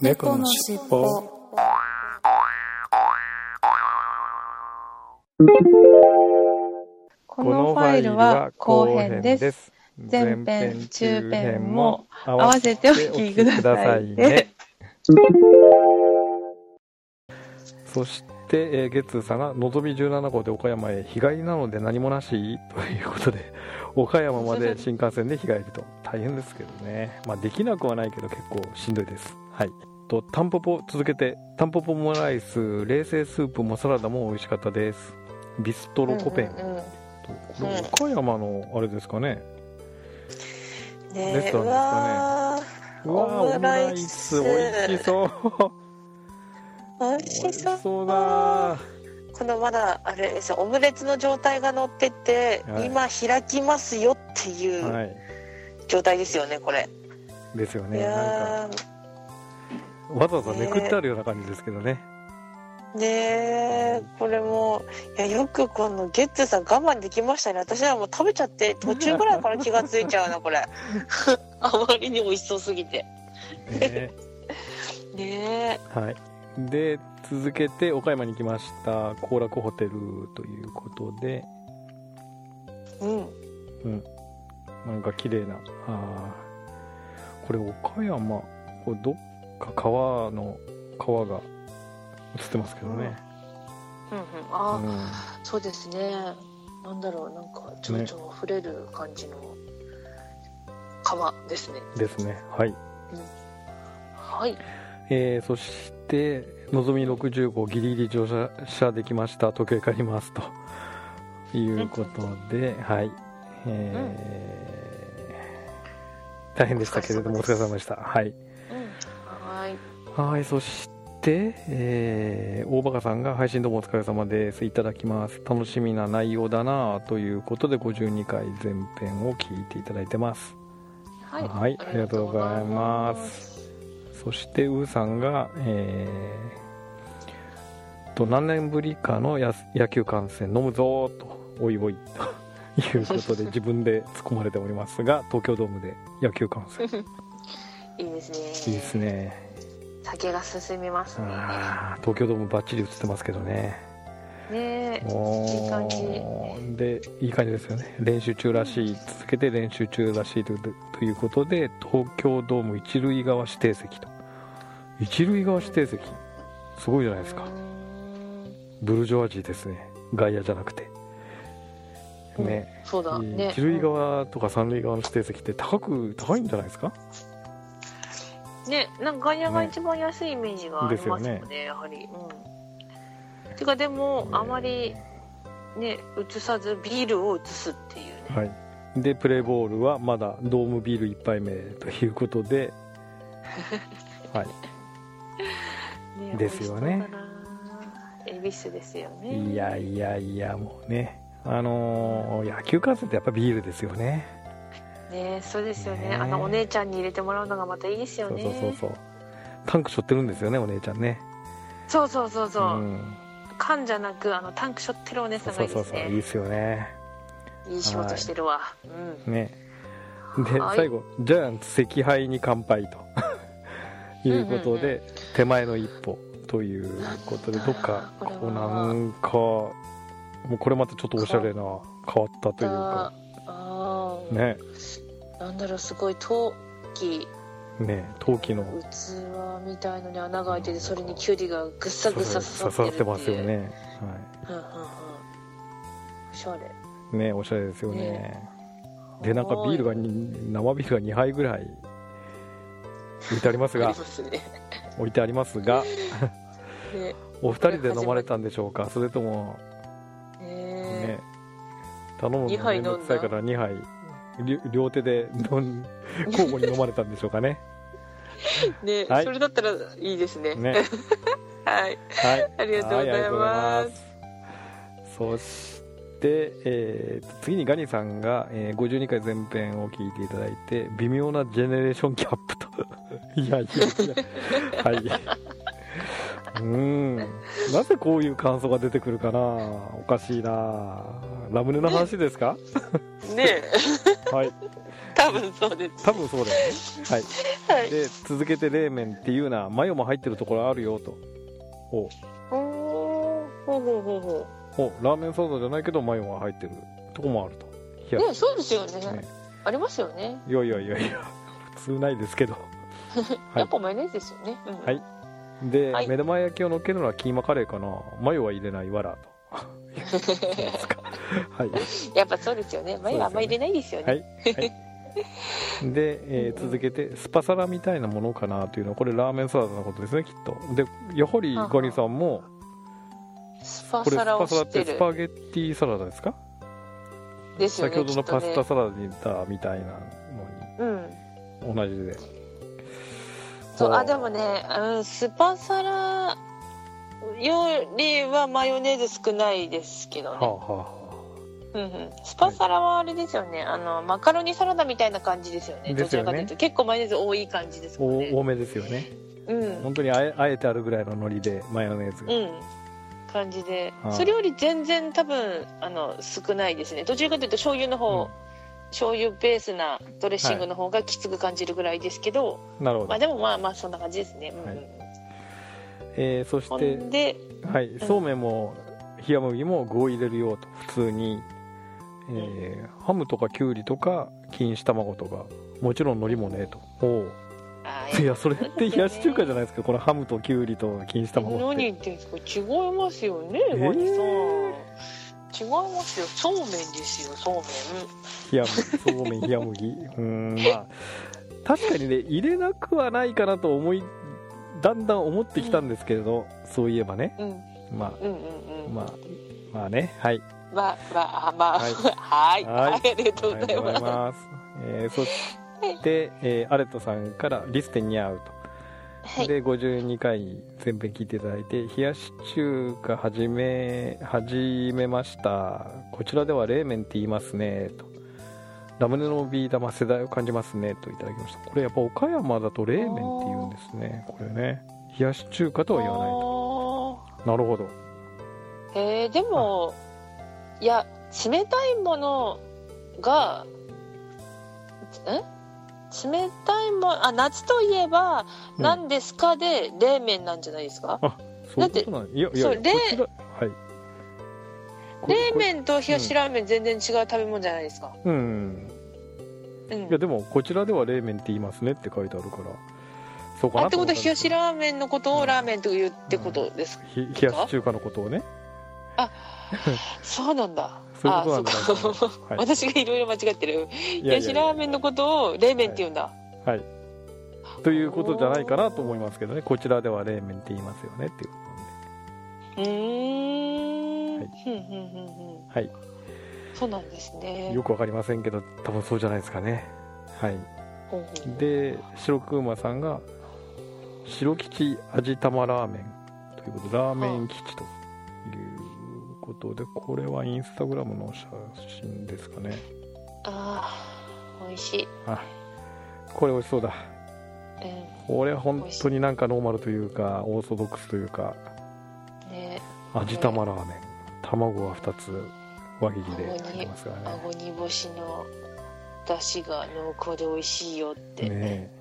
猫のしっぽ。 このファイルは後編です。前編中編も合わせてお聞きくださいね。 そして、ゲッツーさんがのぞみ17号で岡山へ日帰りなので何もなしということで、岡山まで新幹線で日帰りと大変ですけどね、まあ、できなくはないけど結構しんどいです。はい。とタンポポ続けて、タンポポもライス、冷製スープもサラダも美味しかったです。ビストロコペン、これ岡山のあれですかね、レストランですかね。うわー、オムライス美味しそう美味しそうだ。 このまだあれですよ、オムレツの状態が乗ってて、はい、今開きますよっていう状態ですよね、これですよね。なんかわざわざめくってあるような感じですけどね。 ねえ、これもいや、よくこのゲッツーさん我慢できましたね。私はもう食べちゃって途中ぐらいから気がついちゃうなこれあまりに美味しそうすぎてねえはい。で続けて岡山に来ました後楽ホテルということで、なんか綺麗な、これ岡山、これどっか川が映ってますけどね。 そうですね。なんだろう、なんか情緒あふれる感じの川ですね。 ですね。はい。 はい。 そしてのぞみ60号ギリギリ乗車できました。東京へ帰りますということで、はい。大変でしたけれどもお疲れ様でした。はい。はい。そして大バカさんが配信どうもお疲れ様です。いただきます。楽しみな内容だなということで52回前編を聞いていただいてます。はい、ありがとうございます。そしてウーさんが、何年ぶりかの野球観戦飲むぞとおいおいということで自分で突っ込まれておりますが、東京ドームで野球観戦いいですね。 いいですね。 酒が進みますね。 東京ドームバッチリ映ってますけどね。 ねえ、いい感じで、いい感じですよね。練習中らしい、続けて練習中らしいということで、東京ドーム一塁側指定席と。一塁側指定席、すごいじゃないですか。ブルジョワジーですね、外野じゃなくてね。 そうだね。 一塁側とか三塁側の指定席って高いんじゃないですかね。なんか外野が一番安いイメージがありますよね、やはり。てかでも、あまりね映さずビールを映すっていうね。 はい。でプレーボールはまだドームビール1杯目ということではいね、ですよね。 恵比寿ですよね。 いやもうね、野球観戦ってやっぱビールですよね。 ね、そうですよね。お姉ちゃんに入れてもらうのがまたいいですよね。 そうタンク背負ってるんですよね、お姉ちゃんね。そう、 缶じゃなくタンク背負ってるお姉さんがいいですね。 いいですよね。 いい仕事してるわ。 ね。で最後ジャイアンツ惜敗に乾杯ということで、手前の一歩ということで、どっかこうなんかもうこれまたちょっとおしゃれな変わったというかね。 なんだろう、すごい陶器の器みたいのに穴が開いてて、それにキュウリがぐっさぐさ刺さってますよね。おしゃれね、おしゃれですよね。でなんか生ビールが2杯ぐらい置いてありますがお二人で飲まれたんでしょうか、それとも頼むのめんどくさいから2杯両手で交互に飲まれたんでしょうかね。 ね、それだったらいいですね。はい、ありがとうございます。 そして次にガニさんが52回前編を聞いていただいて、微妙なジェネレーションギャップといやはいなぜこういう感想が出てくるかな、おかしいな。ラムネの話ですかねえはい、 多分そうです。 多分そうだよね。はい、 はい。 で続けて冷麺っていうのはマヨも入ってるところあるよと。おほうほうほうほう。 おラーメンサラダじゃないけどマヨが入ってるとこもあると。いやね、そうですよね。 ね、 ありますよね。 いや普通ないですけどやっぱマヨネーズですよね。うん、 はい。で、 はい、 目玉焼きをのっけるのはキーマカレーかな。マヨは入れないわらと。そうですか。はい。 やっぱそうですよね。マヨあんま入れないですよね。 はい。はい、で、続けてスパサラみたいなものかなというのはこれラーメンサラダのことですねきっと。でやはりガニさんもスパサラを知ってる。 スパゲッティサラダですか？ ですよね。 先ほどのパスタサラダみたいなのに、同じで。 そうでもね、スパサラよりはマヨネーズ少ないですけどね。スパサラはあれですよね、マカロニサラダみたいな感じですよね。どちらかというと結構マヨネーズ多い感じですもんね。 多めですよね。本当にあえてあるぐらいの海苔でマヨネーズが。 感じで、それより全然多分少ないですね。どちらかというと醤油の方、醤油ベースなドレッシングの方がきつく感じるぐらいですけど、 なるほど。 でもまあそんな感じですね。 そしてで、そうめんも冷麦も具を入れるよと普通に、ハムとかきゅうりとか錦糸卵とかもちろん海苔もねと。いやそれって冷やし中華じゃないですか、このハムときゅうりと錦糸卵って。 何言ってんですか、違いますよね、ワニさん。違いますよ、そうめんですよ、そうめん。 そうめん冷麦。まあ確かにね入れなくはないかなとだんだん思ってきたんですけれど、そういえばね、まあね、はい、 はいありがとうございます。 そしてアレットさんからリステに合うと、で52回全編聞いていただいて、冷やし中華始めました、こちらでは冷麺って言いますねと、ラムネのビー玉世代を感じますねといただきました。これやっぱ岡山だと冷麺って言うんですね、これね。冷やし中華とは言わないと。なるほど。 でもいや冷たいものが冷たいもの、夏といえば何ですかで冷麺なんじゃないですか。 そういうことなん。いや冷麺と冷やしラーメン全然違う食べ物じゃないですか。 いやでもこちらでは冷麺って言いますねって書いてあるから、そうかなってことは冷やしラーメンのことをラーメンと言うってことですか。 冷やし中華のことをね。 そうなんだ。 そういうことなんだ。 私がいろいろ間違ってる。冷やしラーメンのことを冷麺って言うんだ。 はい。ということじゃないかなと思いますけどね。こちらでは冷麺って言いますよねっていうことなんで。はい。 そうなんですね。 よくわかりませんけど、多分そうじゃないですかね。はい。で、白くまさんが白吉味玉ラーメンということで、ラーメン吉ということで、これはインスタグラムの写真ですかね。 美味しい。 これ美味しそうだ。これは本当になんかノーマルというかオーソドックスというか、味玉ラーメン、卵が2つ輪切りで入ってますからね。 あご煮干しの出汁が濃厚で美味しいよってね。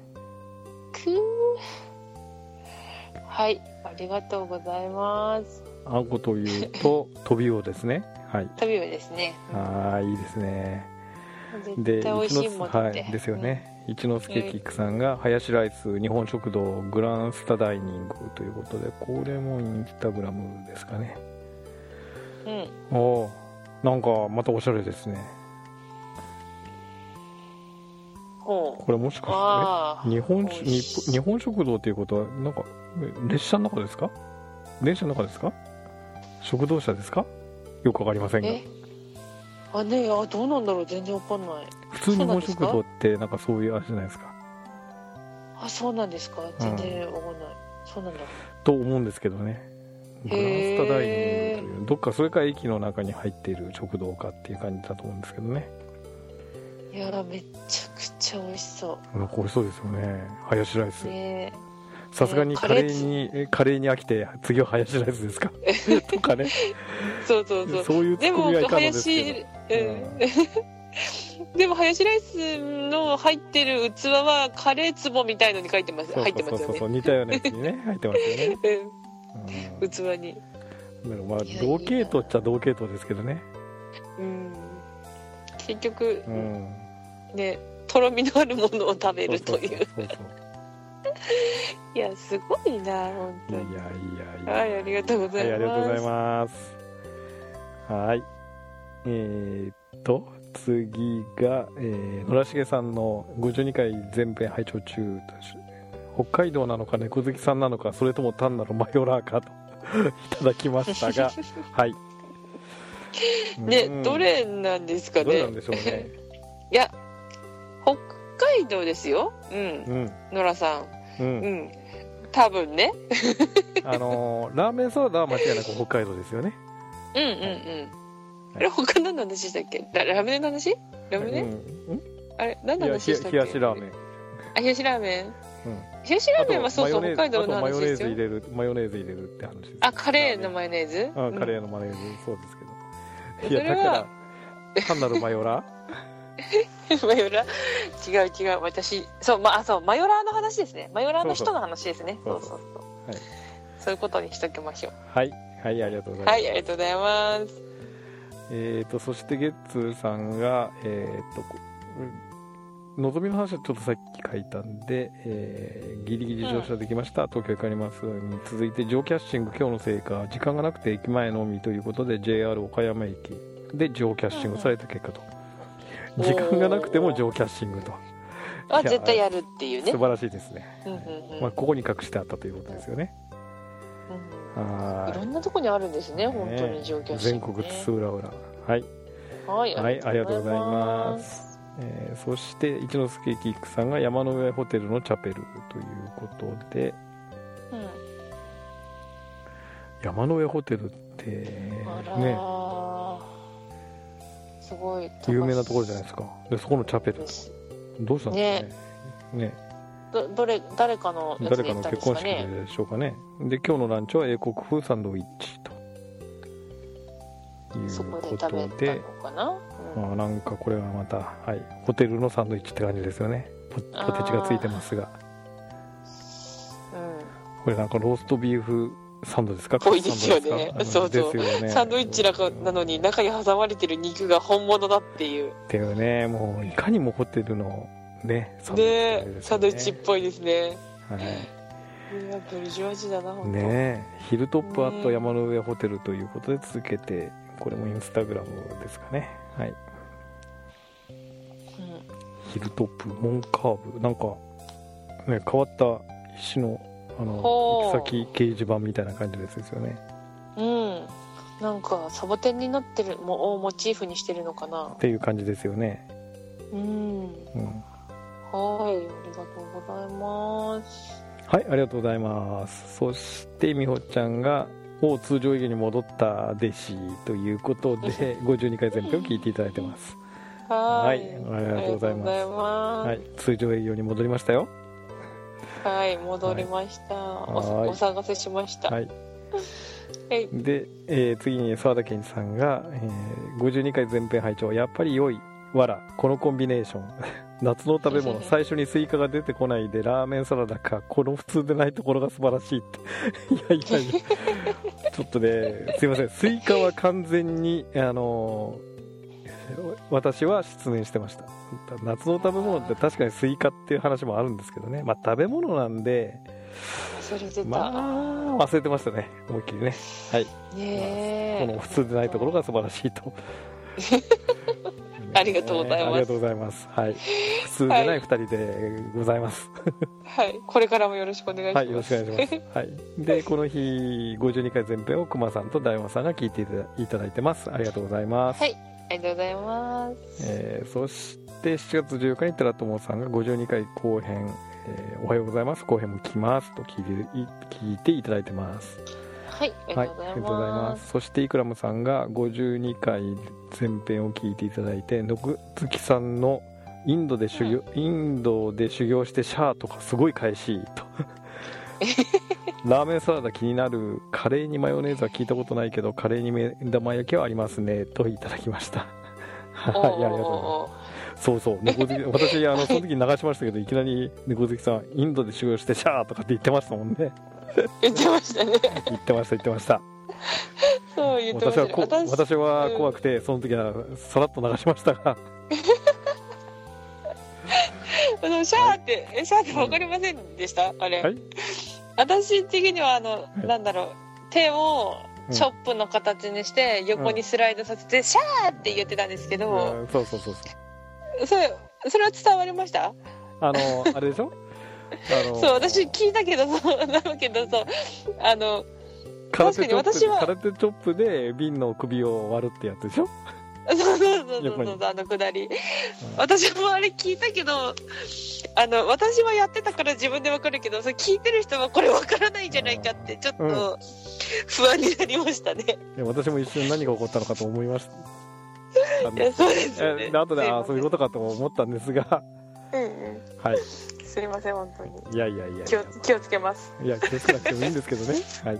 はい、ありがとうございます。 あんこというとトビウオですね。はい。 トビウオですね。 いいですね。 絶対美味しいもんって。 ですよね。一之輔キックさんがハヤシライス日本食堂グランスタダイニングということで、これもインスタグラムですかね。なんかまたおしゃれですね。これもしかして日本食堂ということはなんか列車の中ですか？電車の中ですか？食堂車ですか？よくわかりませんが。 どうなんだろう、全然わかんない。 普通日本食堂ってなんかそういう味じゃないですか。 そうなんですか。全然わかんない。そうなんだ。 と思うんですけどね。グランスタダイニングというどっかそれか駅の中に入っている食堂かっていう感じだと思うんですけどね。 いやめっちゃくちゃ美味しそう。 なんか美味しそうですよね。ハヤシライス。さすがにカレーに飽きて次はハヤシライスですかとかね。 そういうツッコミはいかがですけど。 でもハヤシライスの入ってる器はカレー壺みたいのに入ってますよね。 そう似たようなやつにね入ってますよね、 器に。 まあ同系統っちゃ同系統ですけどね。 結局、ね、とろみのあるものを食べるという。いやすごいな本当に。いやはい、ありがとうございます。はい、ありがとうございます。 はい、次が、野良重さんの52回全編拝聴中。北海道なのか猫好きさんなのか、それとも単なるマヨラーかといただきましたがはいね、どれなんですかね。 どれなんでしょうね。 いや北海道ですよ。野良さん、多分ねラーメンサラダは間違いなく北海道ですよね。 あれ他何の話したっけ。ラムネの話。ラムネ、あれ何の話したっけ。 冷やしラーメン。 冷やしラーメン、冷やしラーメンはそうそう北海道の話ですよ。 マヨネーズ入れるって話です。 カレーのマヨネーズ。 カレーのマヨネーズ、そうですけど。いやだから単なるマヨラーマヨラー違う私そうマヨラーの話ですね。マヨラーの人の話ですね。そういうことにしときましょう。 はいありがとうございます。 はい、ありがとうございます。 そしてゲッツーさんがのぞみの話はちょっとさっき書いたんで、ギリギリ乗車できました、東京行かれますに続いてジョーキャッシング今日の成果時間がなくて駅前のみということで JR 岡山駅でジョーキャッシングされた結果と、時間がなくてもジョーキャッシングと絶対やるっていうね。 素晴らしいですね。ここに隠してあったということですよね。 いろんなとこにあるんですね、本当にジョーキャッシング、 全国津々浦々。はい、ありがとうございます。そして一之輔キックさんが山の上ホテルのチャペルということで、山の上ホテルってねすごい有名なところじゃないですか。でそこのチャペルどうしたんですかね。 誰かのやつで行ったんですかね。誰かの結婚式でしょうかね。で今日のランチは英国風サンドイッチということで、そこで食べたのかな。なんかこれはまた、ホテルのサンドイッチって感じですよね。ポテチがついてますが、これなんかローストビーフサンドですか。 ぽいですよね。そうサンドイッチなのに中に挟まれてる肉が本物だっていうね。もういかにもホテルのねサンドイッチっぽいですね。ブルジョワジーだな本当ね。ヒルトップアット山の上ホテルということで続けて、これもインスタグラムですかね。ヒルトップモンカーブ、なんかね変わった石の行き先掲示板みたいな感じですよね。 なんかサボテンになってるをモチーフにしてるのかなっていう感じですよね。 ありがとうございます。 ありがとうございます。そしてみほちゃんが通常営業に戻った弟子ということで52回全編を聞いていただいてます。ありがとうございます。通常営業に戻りましたよ。 戻りました。お探せしました。 で、次に沢田健二さんが、52回全編拝聴やっぱり良いわらこのコンビネーション夏の食べ物最初にスイカが出てこないでラーメンサラダか、この普通でないところが素晴らしいっていやちょっとねすいません、スイカは完全に私は失念してました。夏の食べ物って確かにスイカっていう話もあるんですけどね、食べ物なんで忘れてましたね、思いっきりね。この普通でないところが素晴らしいとありがとうございます。 ありがとうございます。普通でない2人でございます。 これからもよろしくお願いします。 よろしくお願いします。でこの日52回全編を熊さんと大和さんが聞いていただいてます。ありがとうございます。 ありがとうございます。 そして7月14日に寺友さんが52回後編、おはようございます、後編も来ますと聞いていただいてます。 ありがとうございます。 そしてイクラムさんが52回全編を聞いていただいて、野月さんのインドで修行してシャーとかすごい返しとラーメンサラダ気になる、カレーにマヨネーズは聞いたことないけどカレーに目玉焼きはありますねといただきました。ありがとうございます。 そうそう、猫好き私その時流しましたけど、いきなり猫好きさんインドで修行してシャーとかって言ってましたもんね。 言ってましたね。 言ってましたそう言ってましたね。 私は怖くて、その時はさらっと流しましたがシャーって分かりませんでした、あれ、はい、私的にはなんだろう、手をチョップの形にして横にスライドさせてシャーって言ってたんですけど、 そうそれは伝わりました？ あれでしょそう、私聞いたけど、だけどそう、確かに私は空手チョップで瓶の首を割るってやつでしょ。 そうくだり、私もあれ聞いたけど、私はやってたから自分で分かるけど、それ聞いてる人はこれ分からないんじゃないかってちょっと不安になりましたね。 いや、私も一瞬何が起こったのかと思いました。 いや、そうですよね。 後でそういうことかと思ったんですが、はい、 すいません、本当に。 いや気をつけます。 いや、気をつけなくてもいいんですけどね。はい、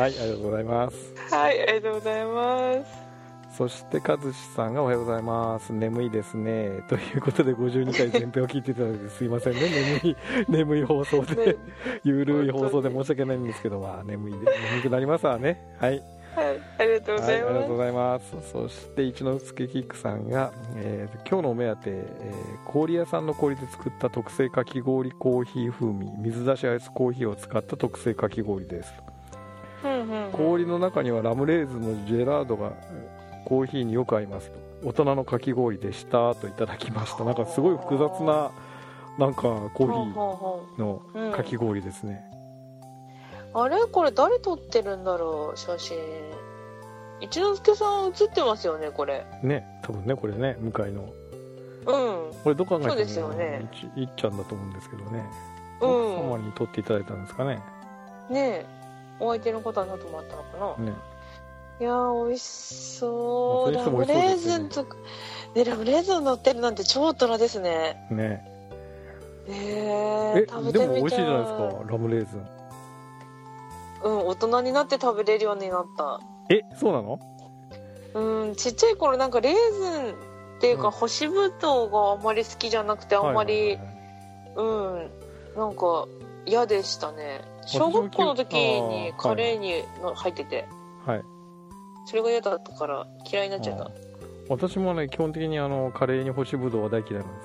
ありがとうございます。 はい、ありがとうございます。 そして和志さんがおはようございます、眠いですねということで52回前編を聞いていただいてすいませんね。眠い放送でゆるい放送で申し訳ないんですけど、眠くなりますわね。はい、 ありがとうございます。 ありがとうございます。そして一之輔キックさんが、今日のお目当て、氷屋さんの氷で作った特製かき氷コーヒー風味水出しアイスコーヒーを使った特製かき氷です。氷の中にはラムレーズンのジェラードがコーヒーによく合いますと。大人のかき氷でしたといただきました。なんかすごい複雑ななんかコーヒーのかき氷ですね。 あれ、これ誰撮ってるんだろう、写真。一之輔さん写ってますよね、これね。多分ね、これね、向かいのこれどこ考えてもいっちゃんだと思うんですけどね。奥様に撮っていただいたんですかね。 ねえ、お相手の方だと思ったのかな。ね、いやー、美味しそう。ラムレーズンとかね、ラムレーズン乗ってるなんて超大人ですね。 ねえ、食べてみたい。 でも美味しいじゃないですか、ラムレーズン。 大人になって食べれるようになった。 そうなの？ ちっちゃい頃なんかレーズンっていうか、干しぶどうがあんまり好きじゃなくて、あんまり、なんか嫌でしたね。小学校の時にカレーに入ってて、それが嫌だったから嫌いになっちゃった。 私もね、基本的にカレーに干しぶどうは大嫌いなん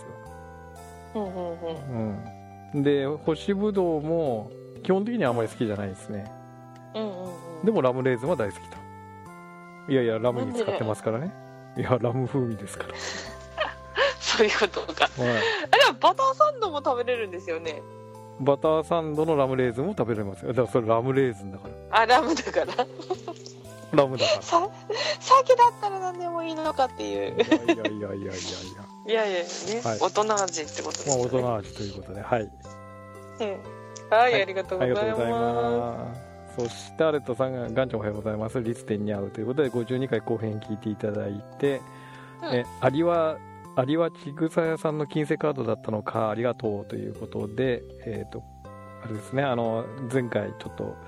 ですよ。で、干しぶどうも基本的にはあまり好きじゃないですね。でもラムレーズンは大好きと。いやラムに使ってますからね。いや、ラム風味ですからそういうことか。でもバターサンドも食べれるんですよね。 バターサンドのラムレーズンも食べれますよ。だからそれラムレーズンだから。 ラムだからラムだからさっきだったら何でもいいのかっていう。いやね、大人味ってことですね。 大人味ということで、はい、 ありがとうございます。 そしてアレットさんがガンちゃんおはようございます、律典に会うということで52回後編聞いていただいて、アリはちぐさ屋さんの金星カードだったのか、ありがとうということで、あれですね、前回ちょっと、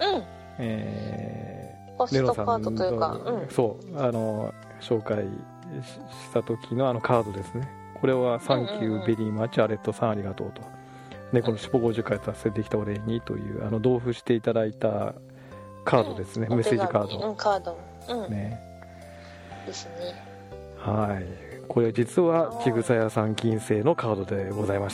ポストカードというか、 そう紹介した時のカードですね。これはサンキューベリーマッチアレットさんありがとうと。このシポ50回達成できたお礼にという同封していただいたカードですね。メッセージカード。 カード。 ですね。はい。これ実はちぐさ屋さん金星のカードでございました。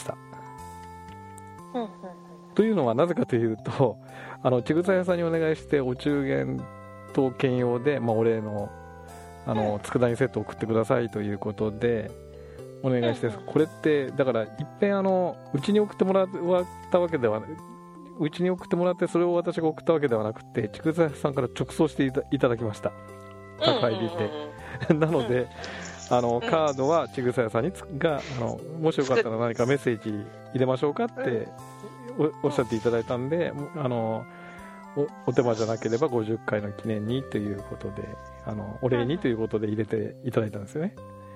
というのはなぜかというと、ちぐさ屋さんにお願いしてお中元と兼用で、お礼の佃煮セットを送ってくださいということでお願いして、これってだからいっぺんうちに送ってもらったわけではうちに送ってもらってそれを私が送ったわけではなくて、ちぐさ屋さんから直送していただきました。宅配便でなのでカードはちぐさ屋さんがもしよかったら何かメッセージ入れましょうかっておっしゃっていただいたんで、お手間じゃなければ50回の記念にということでお礼にということで入れていただいたんですよね。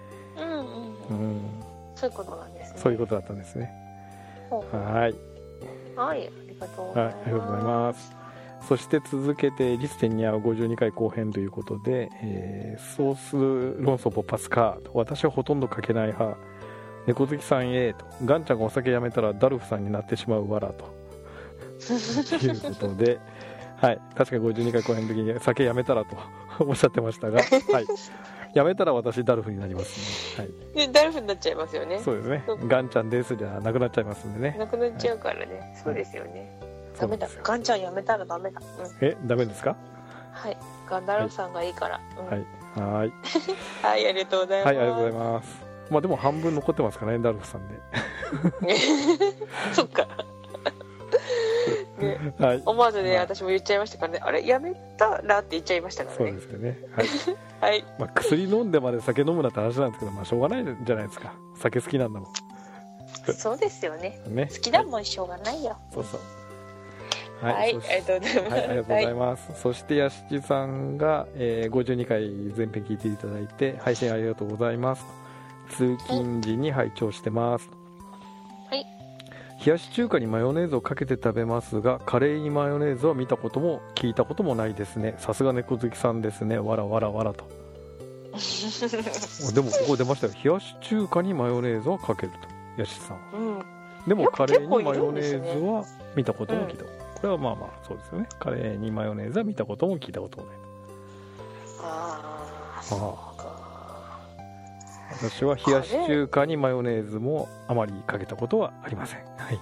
そういうことなんですね。 そういうことだったんですね。はい、 ありがとうございます。 そして続けてリステンに合う52回後編ということで、ソース論争勃発かと、私はほとんどかけない派、猫好きさんへと、ガンちゃんがお酒やめたらダルフさんになってしまうわらということで、はい、確かに52回後編の時に酒やめたらとおっしゃってましたが、はい、やめたら私ダルフになりますね、はい、 でダルフになっちゃいますよね。 そうですね、ガンちゃんですじゃなくなっちゃいますんでね、 なくなっちゃうからね、はい、そうですよね、ダメだ、ガンちゃんやめたらダメだ、 ダメですか？ はい、ガンダルフさんがいいから、 はい、はいはい、ありがとうございます。 はい、ありがとうございます。まあでも半分残ってますからね、ダルフさんでそっかね、はい、思わずね、私も言っちゃいましたからね、あれやめたらって言っちゃいましたからね。 そうですよね、はいはい、 まあ、薬飲んでまで酒飲むなって話なんですけど、まあしょうがないんじゃないですか、酒好きなんだもんそうですよ ね好きだもん、しょうがないよ。 そうそう、 はい、はい、ありがとうございます。 はい、ありがとうございます。はい、そしてやしちさんが、52回全編聞いていただいて、配信ありがとうございます。通勤時に拝聴してます。 はい。 冷やし中華にマヨネーズをかけて食べますが、カレーにマヨネーズは見たことも聞いたこともないですね。さすが猫好きさんですね。わらわらわらとでもここ出ましたよ、冷やし中華にマヨネーズはかけると、やしさん、でもカレーにマヨネーズは見たことも聞いたこと、これはまあまあそうですよね、カレーにマヨネーズは見たことも聞いたこともない。私は冷やし中華にマヨネーズもあまりかけたことはありません。はい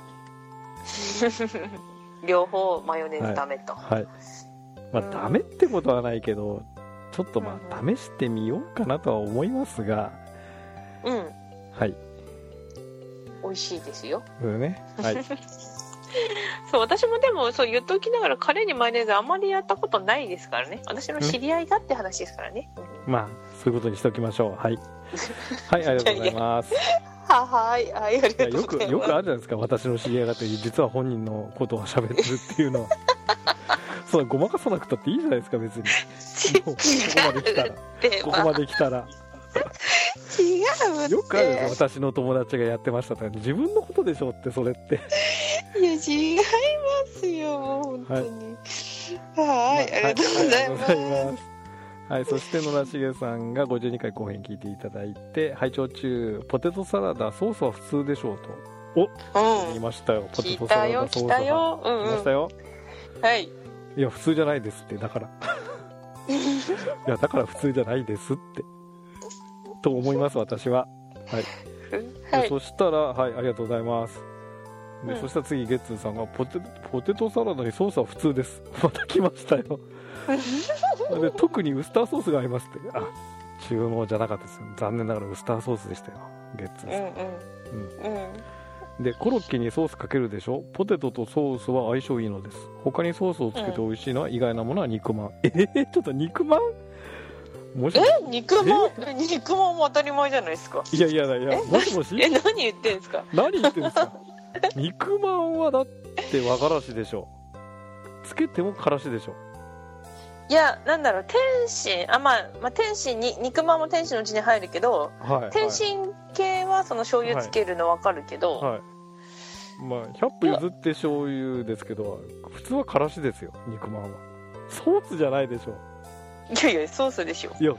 両方マヨネーズダメと。 はい、はい、まあダメってことはないけど、ちょっとまあ試してみようかなとは思いますが、はい、 美味しいですよ。 そうね、はいそう私もでもそう言っておきながら、カレーにマヨネーズあんまりやったことないですからね。私の知り合いだって話ですからね。 まあそういうことにしておきましょう。はいはい、ありがとうございます。 はい、ありがとうございます。 よくあるじゃないですか、私の知り合いがという、実は本人のことを喋ってるっていうのはそうごまかさなくたっていいじゃないですか、別にここまで来たら違うって。 よくあるんですよ、私の友達がやってましたとか、自分のことでしょって、それっていや違いますよ、本当に。はい、ありがとうございます。 はい、そして野田茂さんが52回後編聞いていただいて、拝聴中、ポテトサラダソースは普通でしょうと言いましたよ。ポテトサラダソースは来たよ、 来ましたよ。 はい、 いや普通じゃないですって、だからいやだから普通じゃないですってと思います、私は。はい、そしたら、はい、ありがとうございます。でそしたら次、ゲッツーさんがポテトサラダにソースは普通ですまた来ましたよで特にウスターソースがありますって。あ、注文じゃなかったですよ、残念ながらウスターソースでしたよ、ゲッツーさん。でコロッケにソースかけるでしょ、ポテトとソースは相性いいのです。他にソースをつけて美味しいのは意外なものは肉まん。ちょっと肉まん、 肉まんも当たり前じゃないですか。 いやもしもし、 何言ってんすか肉まんはだって和からしでしょ、つけてもからしでしょ。 いや、なんだろう、天津、天津に肉まんも天津のうちに入るけど、天津系はその醤油つけるの分かるけど、 まあ100歩譲って醤油ですけど、普通はからしですよ、肉まんは。ソースじゃないでしょ。 いやソースでしょ。 い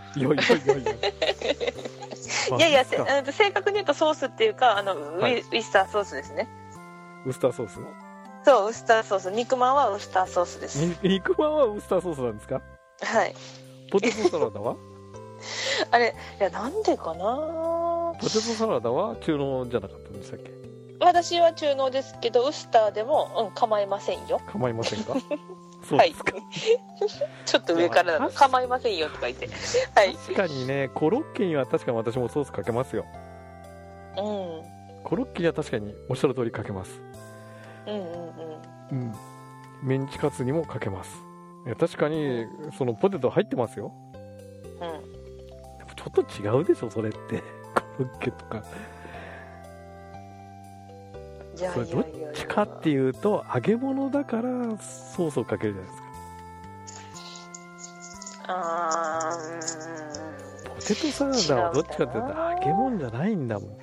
や正確に言うとソースっていうか、ウスターソースですね。 ウスターソース。 そう、ウスターソース。肉まんはウスターソースです。 肉まんはウスターソースなんですか？ はい。 ポテトサラダはあれ、いや、なんでかな。 ポテトサラダは中濃じゃなかったんでしたっけ？ 私は中濃ですけど、ウスターでも、構いませんよ。 構いませんか？ そうですか。ちょっと上からだと構いませんよとか言って。はい。 確かにね、コロッケには確かに私もソースかけますよ。コロッケには確かにおっしゃる通りかけます。メンチカツにもかけます。いや確かにそのポテト入ってますよ。でもちょっと違うでしょ、それって。コロッケとか。それどっちかっていうと、揚げ物だからソースをかけるじゃないですか。ポテトサラダはどっちかっていうと揚げ物じゃないんだもん。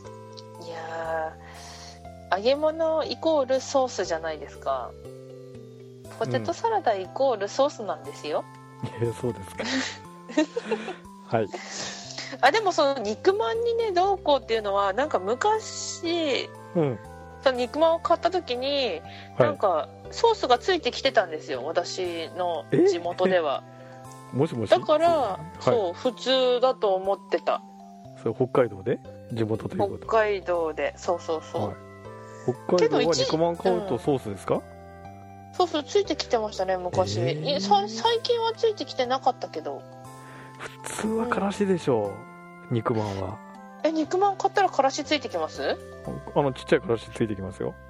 揚げ物イコールソースじゃないですか。 ポテトサラダイコールソースなんですよ。 そうですか。はい。 でもその肉まんにねどうこうっていうのはなんか昔、その肉まんを買った時になんかソースがついてきてたんですよ、私の地元では。 もしもし。 だから、そう普通だと思ってた。 それ北海道で地元ということ。 北海道で、そう、 北海道は肉まん買うとソースですか？ そうついてきてましたね昔。最近はついてきてなかったけど。 普通はからしでしょう、肉まんは。 肉まん買ったらからしついてきます？ ちっちゃいからしついてきますよ。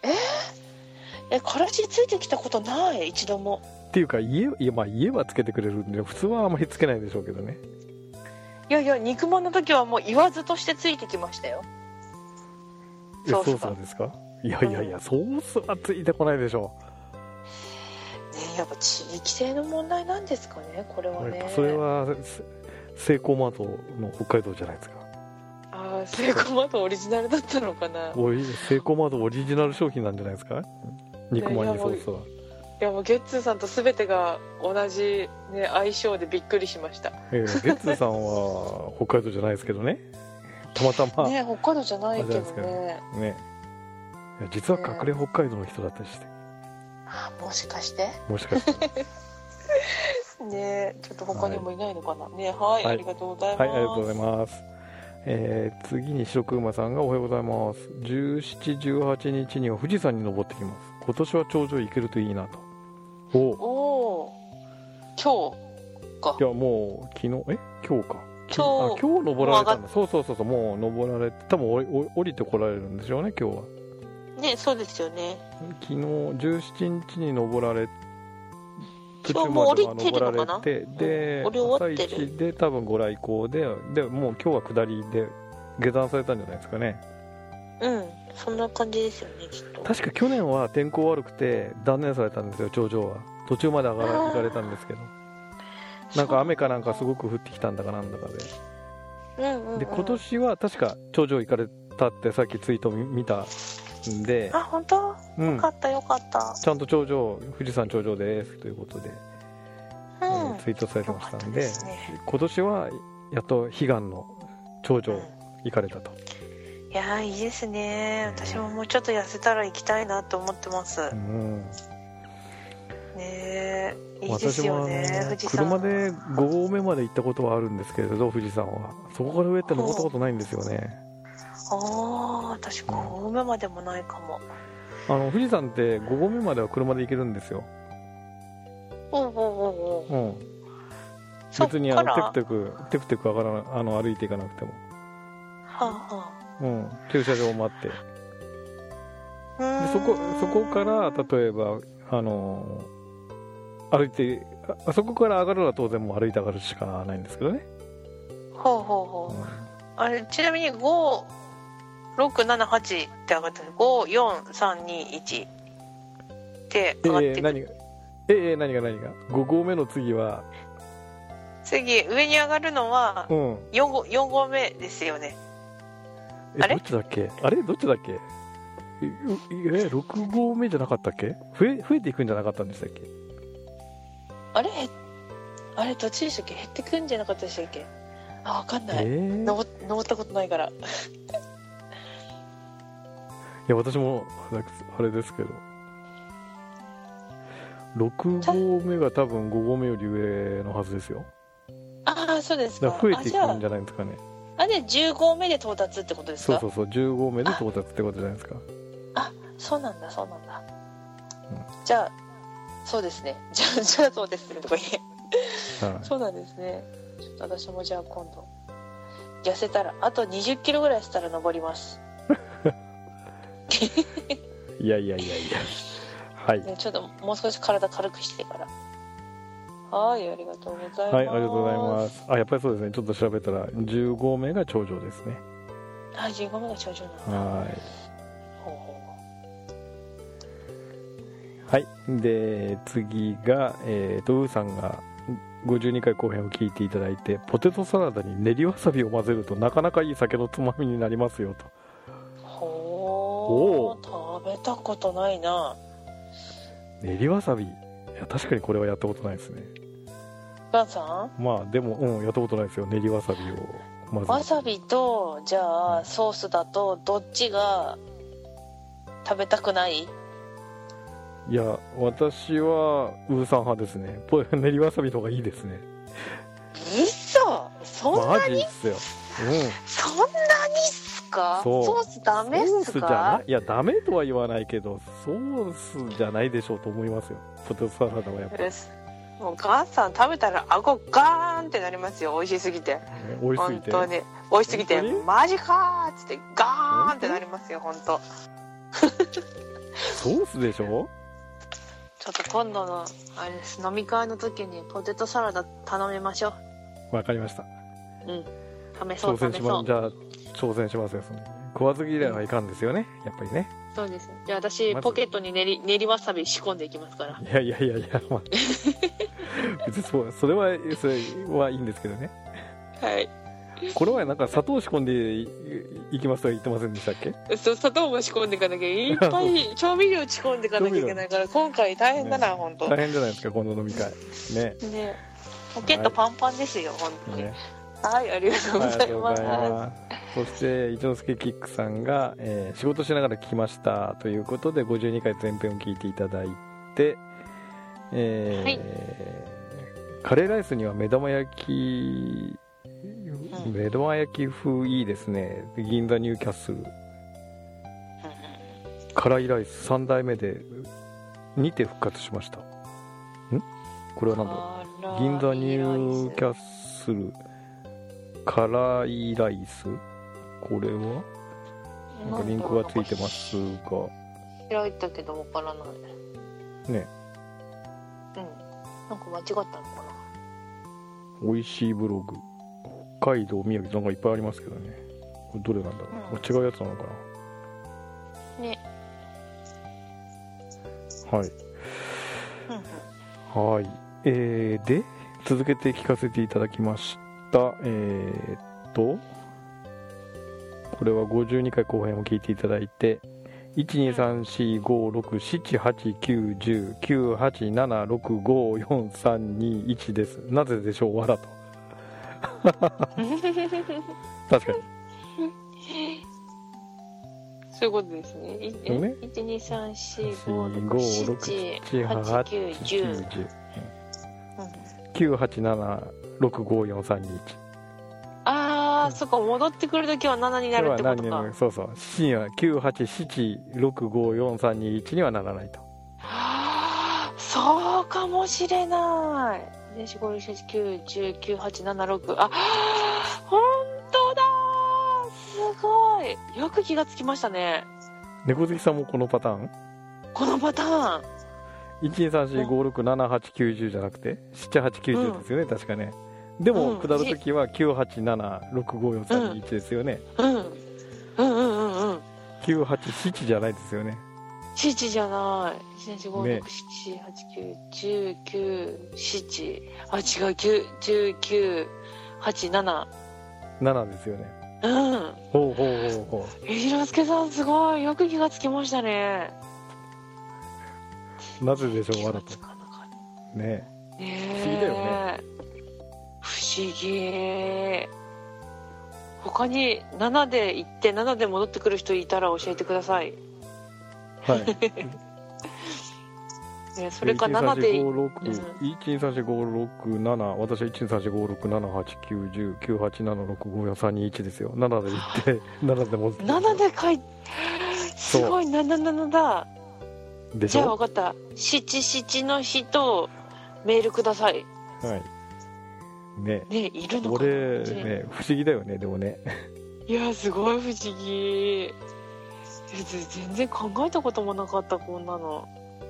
からしついてきたことない一度も。 っていうか家はつけてくれるんで普通はあんまりつけないでしょうけどね。 いや肉まんの時はもう言わずとしてついてきましたよ。 ソースはですか？いや、ソースはついてこないでしょう。やっぱ地域性の問題なんですかね、これはね。 それはセイコーマートの北海道じゃないですか。 セイコーマートオリジナルだったのかな。 セイコーマートオリジナル商品なんじゃないですか、肉まんにソースは。 いやもうゲッツーさんと全てが同じ、ね、相性でびっくりしました。 ゲッツーさんは北海道じゃないですけどね、たまたまね、北海道じゃないけどね。 いや実は隠れ北海道の人だったりして。 もしかしてね、ちょっと他にもいないのかな、ありがとうございます。 ありがとうございます。次に白く馬さんがおはようございます。17、18日には富士山に登ってきます。今年は頂上行けるといいなと。 今日か。 いやもう昨日今日か。今日登られたんだ。そうもう登られて多分降りてこられるんでしょうね今日は。 ね、そうですよね。 昨日17日に登られ途中まで登られて、 で朝一で多分ご来光でもう今日は下りで下山されたんじゃないですかね。 そんな感じですよねきっと。 確か去年は天候悪くて断念されたんですよ、頂上は。途中まで行かれたんですけど、なんか雨かなんかすごく降ってきたんだかなんだかで、で今年は確か頂上行かれたってさっきツイート見たんで。 本当？よかったよかった。 ちゃんと富士山頂上ですということで、ツイートされてましたんで、今年はやっと悲願の頂上行かれたと。 いやいいですね。私ももうちょっと痩せたら行きたいなと思ってます。いいですよね。富士山車で5合目まで行ったことはあるんですけれど、富士山はそこから上って登ったことないんですよね。 私5合目までもないかも。 富士山って5合目までは車で行けるんですよ。別にテクテク上がら歩いていかなくても、駐車場を待って、でそこから例えば歩いてそこから上がるのは当然もう歩いて上がるしかないんですけどね。 ちなみに5、6、7、8って上がったの。5、4、3、2、1って上がってくる。 何が5合目の次は上に上がるのは4合目ですよね。 どっちだっけ6合目じゃなかったっけ？増えていくんじゃなかったんでしたっけ？ あれどっちでしたっけ？減ってくんじゃなかったでしたっけ？分かんない、登ったことないからいや私もあれですけど、6合目が多分5合目より上のはずですよ。 そうですか。 増えていくんじゃないですかね。 で10合目で到達ってことですか？ そう10合目で到達ってことじゃないですか。 そうなんだ、じゃあそうですね。じゃあそうですねとか言えそうなんですね。ちょっと私もじゃあ今度痩せたらあと20キロぐらいしたら登りますいやはい、 ちょっともう少し体軽くしてから。ありがとうございます。 ありがとうございます。やっぱりそうですね。ちょっと調べたら10合目が頂上ですね。 10合目が頂上なんだ。 はい。で次がウーさんが52回後編を聞いていただいて、ポテトサラダに練りわさびを混ぜるとなかなかいい酒のつまみになりますよと。 食べたことないな。 練りわさび、いや確かにこれはやったことないですね。 ガンさん、 まあでも、やったことないですよ、練りわさびをまず。 わさびとじゃあソースだとどっちが食べたくない？ いや、私はウーさん派ですね。練りわさびの方がいいですね。 嘘、そんマなに？ ジっすよ。 そんなにっすか？ そうソースダメっソースじゃすか？ ない、いやダメとは言わないけど、ソースじゃないでしょうと思いますよ、ポテトサラダはやっぱり、 もうガンさん食べたら顎ガーンってなりますよ、美味しすぎて。 美味しすぎて。 本当に美味しすぎて本当にマジかーっつってガーンってなりますよ、本当。 ソースでしょ。 ちょっと今度のあれです、飲み会の時にポテトサラダ頼みましょわかりました。 う。試そう挑戦試そう。 します。じゃあ挑戦しますよ。その食わず嫌いはいかんですよね、やっぱりね。 そうです。じゃあ私まずポケットに練りわさび仕込んでいきますから。 いや、まあ、別にそれはいいんですけどね。 はい。 この前なんか砂糖仕込んでいきますとは言ってませんでしたっけ。 そう、砂糖も仕込んでいかなきゃいっぱい調味料仕込んでいかなきゃいけないから今回大変だな、本当。 大変じゃないですか、今度飲み会ね。 ね、ポケットパンパンですよ、本当に。 ね、 はい、ありがとうございます。 そして一之輔キックさんが、仕事しながら聞きましたということで52回前編を聞いていただいて、はい、カレーライスには目玉焼き風いいですね。銀座ニューキャッスル、辛いライス3代目でにて復活しました。これは何だろう。銀座ニューキャッスル辛いライス、これはなんかリンクがついてますが、 開いたけどわからないね。なんか間違ったのかな。 おいしいブログ、北海道宮城なんかいっぱいありますけどね。これどれなんだろう、違うやつなのかなね。はい、はい、で続けて聞かせていただきました。これは52回後編を聞いていただいて、12345678987654321です。なぜでしょう、わらと。確かにそういうことですね。 1234567891098765431。 ああ、そっか、戻ってくるときは7になるってことか。 そうそう、7には987654321にはならないと。 そうかもしれない。45689109876、あ、本当だ、すごい、よく気がつきましたね。 猫好きさんもこのパターン？ このパターン 12345678910じゃなくて7890ですよね、確かね。でも下るときは987654321ですよね。987じゃないですよね。 7じゃない。12567891097、あ、違う、1919877 7ですよね。ほう。 一之輔さんすごい、よく気がつきましたね。 なぜでしょう、わらとね。不思議だよね。 不思議。他に7で行って7で戻ってくる人いたら教えてください。 はい。 それか7で 1234567、私は1234567891098765431ですよ。7で行って7で戻って 7で書いて、すごい、77だでしょ。じゃあ分かった、77の人メールください。 はいね、 いるのかな。 俺ね、不思議だよね、でもね。 いや、すごい不思議。全然考えたこともなかった、こんなの。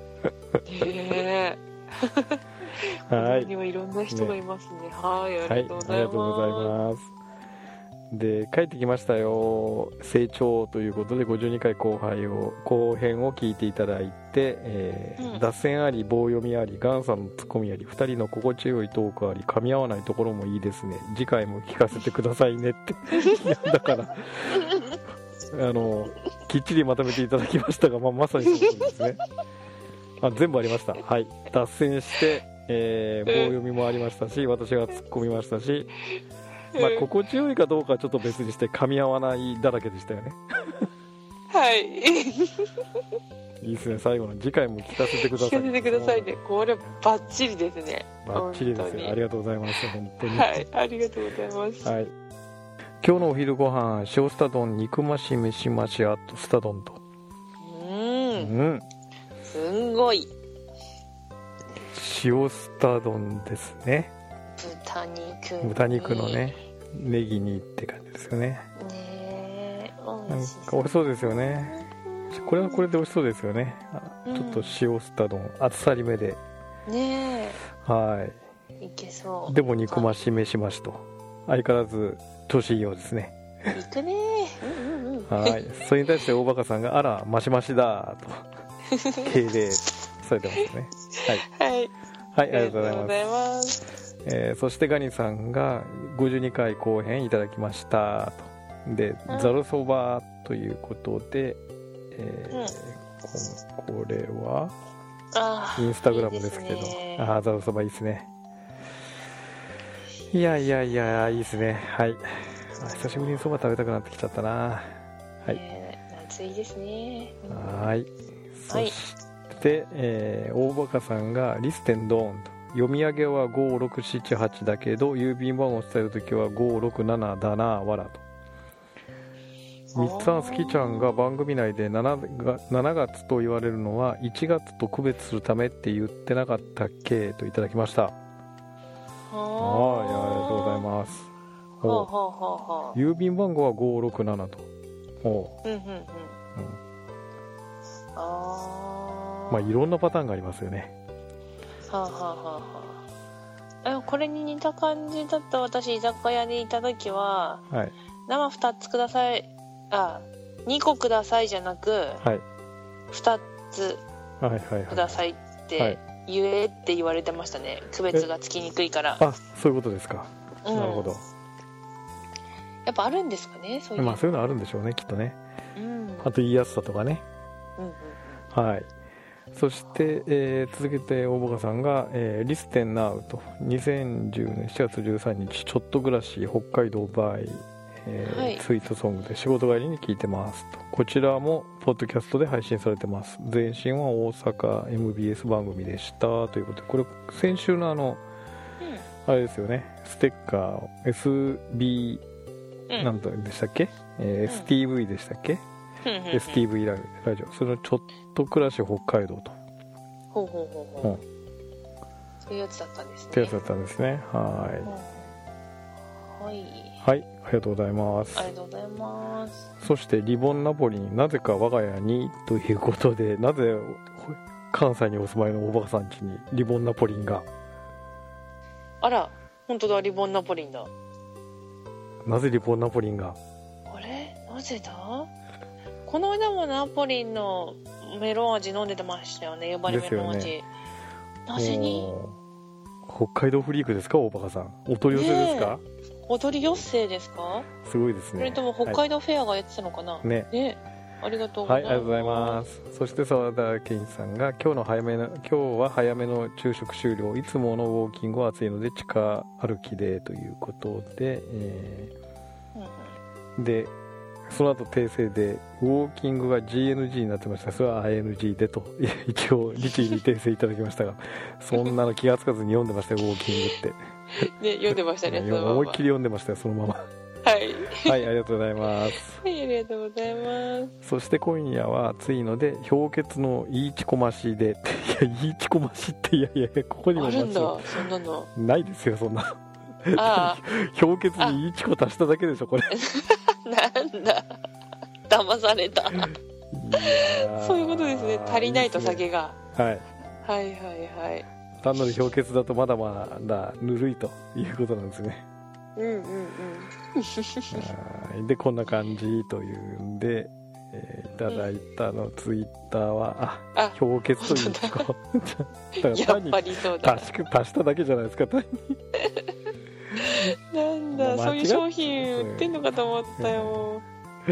はい。にはいろんな人がいますね。はい、ありがとうございます。 で、帰ってきましたよ。成長ということで52回後編を聞いていただいて、脱線あり棒読みありガンさんのツッコミあり2人の心地よいトークあり噛み合わないところもいいですね。次回も聞かせてくださいねってだからきっちりまとめていただきましたが、まさにそうですね。 全部ありました。はい、脱線して、棒読みもありましたし、私が突っ込みましたし、心地よいかどうかはちょっと別にして噛み合わないだらけでしたよね。 はいいいですね。最後の次回も聞かせてください。 聞かせてくださいね。これバッチリですね。 バッチリですよ。ありがとうございます。本当に。 はい、ありがとうございます。 はい。今日のお昼ご飯、塩スタ丼、肉増し飯増しあとスタ丼と。 すんごい。 塩スタ丼ですね。豚肉のね、ネギにって感じですよね。 ねえ、 なんか美味しそうですよね。これはこれで美味しそうですよね。ちょっと塩スタ丼、あっさりめで。 ねえ。はい。 いけそう。 でも肉増し飯増しと。相変わらず調子いいようですね。 いくね。 はい。それに対して大バカさんが、あら、マシマシだと。敬礼されてますね。はい。 はい。 はい、ありがとうございます。そしてガニさんが52回後編いただきましたと。で、ざるそばということで、これはインスタグラムですけど、ざるそばいいですね。いやいやいや、いいですね。はい。久しぶりにそば食べたくなってきちゃったな。はい。 夏いいですね。 はい。そして、大バカさんがリステンドーンと。読み上げは5678だけど郵便番号を伝えるときは567だなわらと。みっつぁん好きちゃんが番組内で 7月と言われるのは1月と区別するためって言ってなかったっけといただきました。ありがとうございます。郵便番号は567と。いろんなパターンがありますよね。 これに似た感じだった私居酒屋にいた時は、生2つください、2個くださいじゃなく、2つくださいって言えって言われてましたね。区別がつきにくいから。 そういうことですか。なるほど。 やっぱあるんですかね、そういう。 そういうのあるんでしょうね、きっとね。あと言いやすさとかね。はい。そして、続けて大バカさんが、リステンナウと2010年7月13日ちょっと暮らし北海道バイ、ツイートソングで仕事帰りに聞いてますと。こちらもポッドキャストで配信されてます。前身は大阪 MBS 番組でしたということで、これ先週のあれですよね、ステッカー SB なんとでしたっけ、STV でしたっけ、STV ラジオ、そのちょっと暮らし北海道と。 そういうやつだったんですね。 そういうやつだったんですね。はい、ありがとうございます。 ありがとうございます。 そしてリボンナポリになぜか我が家にということで、なぜ関西にお住まいのおばかさん家にリボンナポリンが。 あら、本当だ、リボンナポリンだ。 なぜリボンナポリンが。 あれ、なぜだ。この間もナポリンのメロン味飲んでましたよね、呼ばれメロン味、ね、なぜに。 北海道フリークですか、大バカさん。お取り寄せですか。 お取り寄せですか。 すごいですね。 それとも北海道フェアがやってたのかな。ね、ありがとうございます。 ありがとうございます。そして澤田健一さんが今日は早めの昼食終了、いつものウォーキングは暑いので地下歩きでということで、でその後訂正でウォーキングが GNG になってました。それは ING でと一応律儀に訂正いただきましたが、そんなの気がつかずに読んでましたよ、ウォーキングってね、読んでましたね。 思いっきり読んでましたよ、そのまま。はい、ありがとうございます。 はい、ありがとうございます。 そして今夜は暑いので氷結のいいちこましで、いや、いいちこましって、いやここにもあるんだ、そんなの。 ないですよ、そんなの。氷結にいいちこ足しただけでしょ、これ。 なんだ、騙された。そういうことですね、足りないと酒が。はい単なる氷結だとまだまだぬるいということなんですね。でこんな感じというんで、いただいたツイッターは氷結というチコやっぱりそうだ、 足しただけじゃないですか。 なんだ、そういう商品売ってんのかと思ったよ。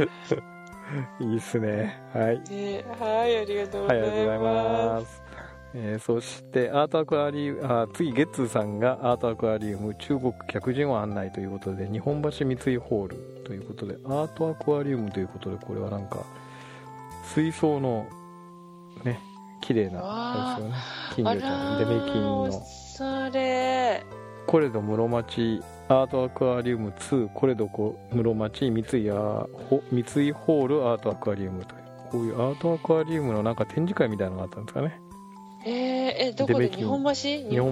いいっすね。はい、 はい、ありがとうございます。 そしてアートアクアリウム、次ゲッツーさんがアートアクアリウム中国客人を案内ということで、日本橋三井ホールということで、アートアクアリウムということで、これはなんか水槽のね綺麗なあれですよね、金魚ちゃんデメキンのそれコレド室町アートアクアリウム2コレド室町三井ホールアートアクアリウムという、こういうアートアクアリウムのなんか展示会みたいなのがあったんですかね。 どこで？日本橋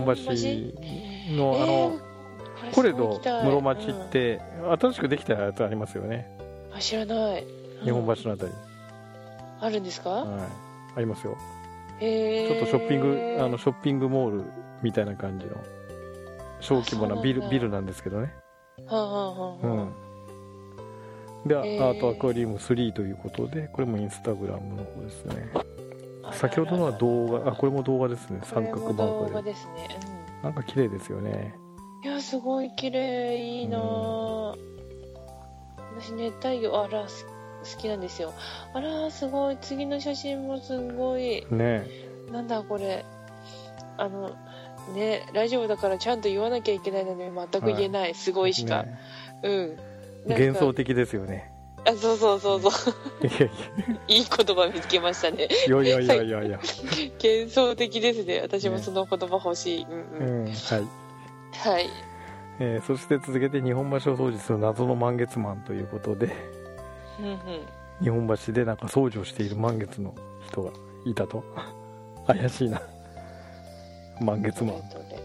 のコレド室町って、新しくできたやつありますよね。 知らない。 日本橋のあたり、 あるんですか？ はい、ありますよ。ちょっとショッピングモールみたいな感じの小規模なビルなんですけどね。で、アートアクアリウム3ということで、これもインスタグラムの方ですね。先ほどのは動画、これも動画ですね。三角バンコで。動画ですね。なんか綺麗ですよね。 いや、すごい綺麗、いいな、私熱帯魚好きなんですよ。あら、すごい、次の写真もすごいね。 なんだこれ、ね、ラジオだからちゃんと言わなきゃいけないのに全く言えない、すごいしか、 幻想的ですよね。 そういい言葉見つけましたね。 いや幻想的ですね。私もその言葉欲しい。はい、 そして続けて日本橋を掃除する謎の満月マンということで、日本橋でなんか掃除をしている満月の人がいたと。怪しいな、満月マン。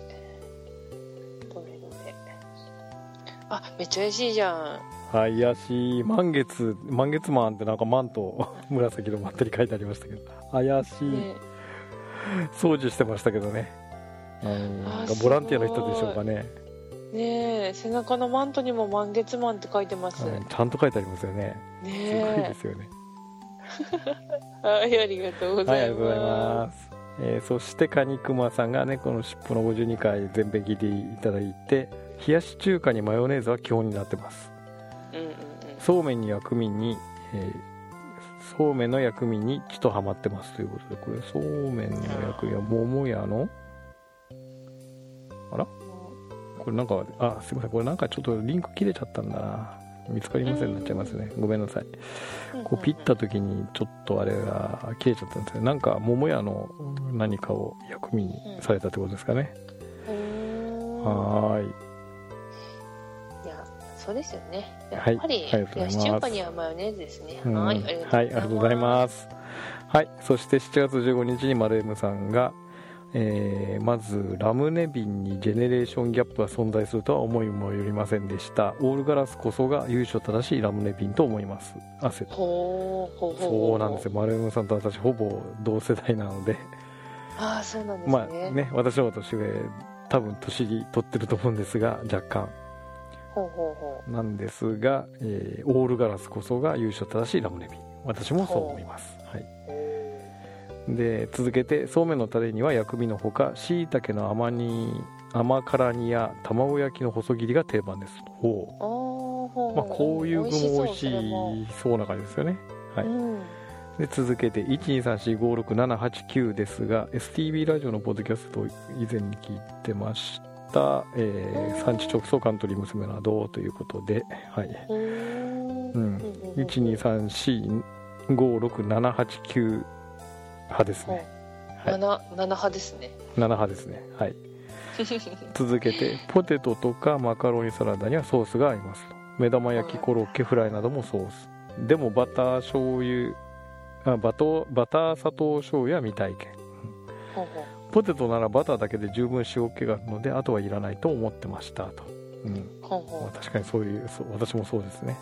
めっちゃ怪しいじゃん。 怪しい。満月マンってなんかマンと紫のマントに書いてありましたけど、怪しい、掃除してましたけどね。なんかボランティアの人でしょうかね。 ねえ、背中のマントにも満月マンって書いてます。 ちゃんと書いてありますよね。すごいですよね。 ありがとうございます。 ありがとうございます。そしてカニクマさんがね、この尻尾の52回全編聞いていただいて、冷やし中華にマヨネーズは基本になってます。そうめんに薬味に、そうめんの薬味にちとハマってますということで、これそうめんの薬味は桃屋のこれなんかすいません、これなんかちょっとリンク切れちゃったんだな、見つかりませんになっちゃいますね。ごめんなさい。こうピッた時にちょっとあれが切れちゃったんですけど、なんか桃屋の何かを薬味にされたってことですかね。はい。 いや、そうですよね。やっぱり冷やし中華にはマヨネーズですね。 はい、ありがとうございます。はい、そして7月15日に丸 M さんが、まずラムネ瓶にジェネレーションギャップが存在するとは思いもよりませんでした。オールガラスこそが由緒正しいラムネ瓶と思います。そうなんですよ。丸 M さんと私ほぼ同世代なので、 そうなんですね。 私の方が年上、多分年取ってると思うんですが、若干なんですが、オールガラスこそが由緒正しいラムネ瓶、私もそう思います。はい。で続けて、そうめんのタレには薬味のほかしいたけの甘辛煮や卵焼きの細切りが定番です。こういう具も美味しいそうな感じですよね。はい。で続けて 123456789 ですが、 STB ラジオのポッドキャストを以前に聞いてました、産地直送カントリー娘などということで、はい、123456789派ですね。 7派ですね。 7派ですね。はい。続けて、ポテトとかマカロニサラダにはソースが合いますと。目玉焼き、コロッケ、フライなどもソース。でもバター醤油、バター砂糖醤油は未体験。ポテトならバターだけで十分塩気があるので、あとはいらないと思ってましたと。確かに私もそうですね。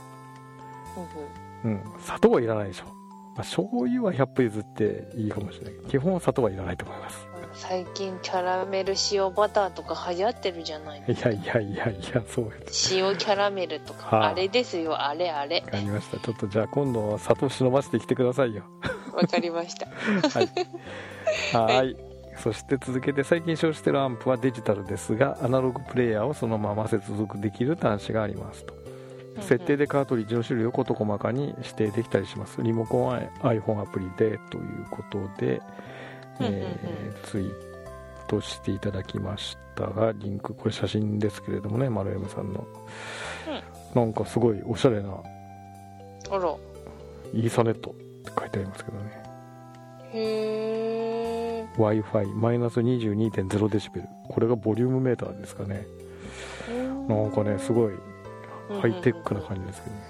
砂糖はいらないでしょ。醤油は100歩譲っていいかもしれない。基本は砂糖はいらないと思います。 最近キャラメル塩バターとか流行ってるじゃないですか。 いやそうです。 塩キャラメルとか、あれですよ、あれ。わかりました。ちょっとじゃあ今度は砂糖忍ばせてきてくださいよ。 わかりました。 はい。そして続けて、最近使用しているアンプはデジタルですが、アナログプレイヤーをそのまま接続できる端子がありますと。設定でカートリッジの種類を事細かに指定できたりします。リモコンは iPhone アプリでということで、 ツイートしていただきましたが、リンク、これ写真ですけれどもね、マルエムさんの、なんかすごいおしゃれなあら、 イーサネットって書いてありますけどね。 へえ。 Wi-Fi マイナス 22.0 デシベル、これがボリュームメーターですかね。なんかね、すごいハイテックな感じですけどね。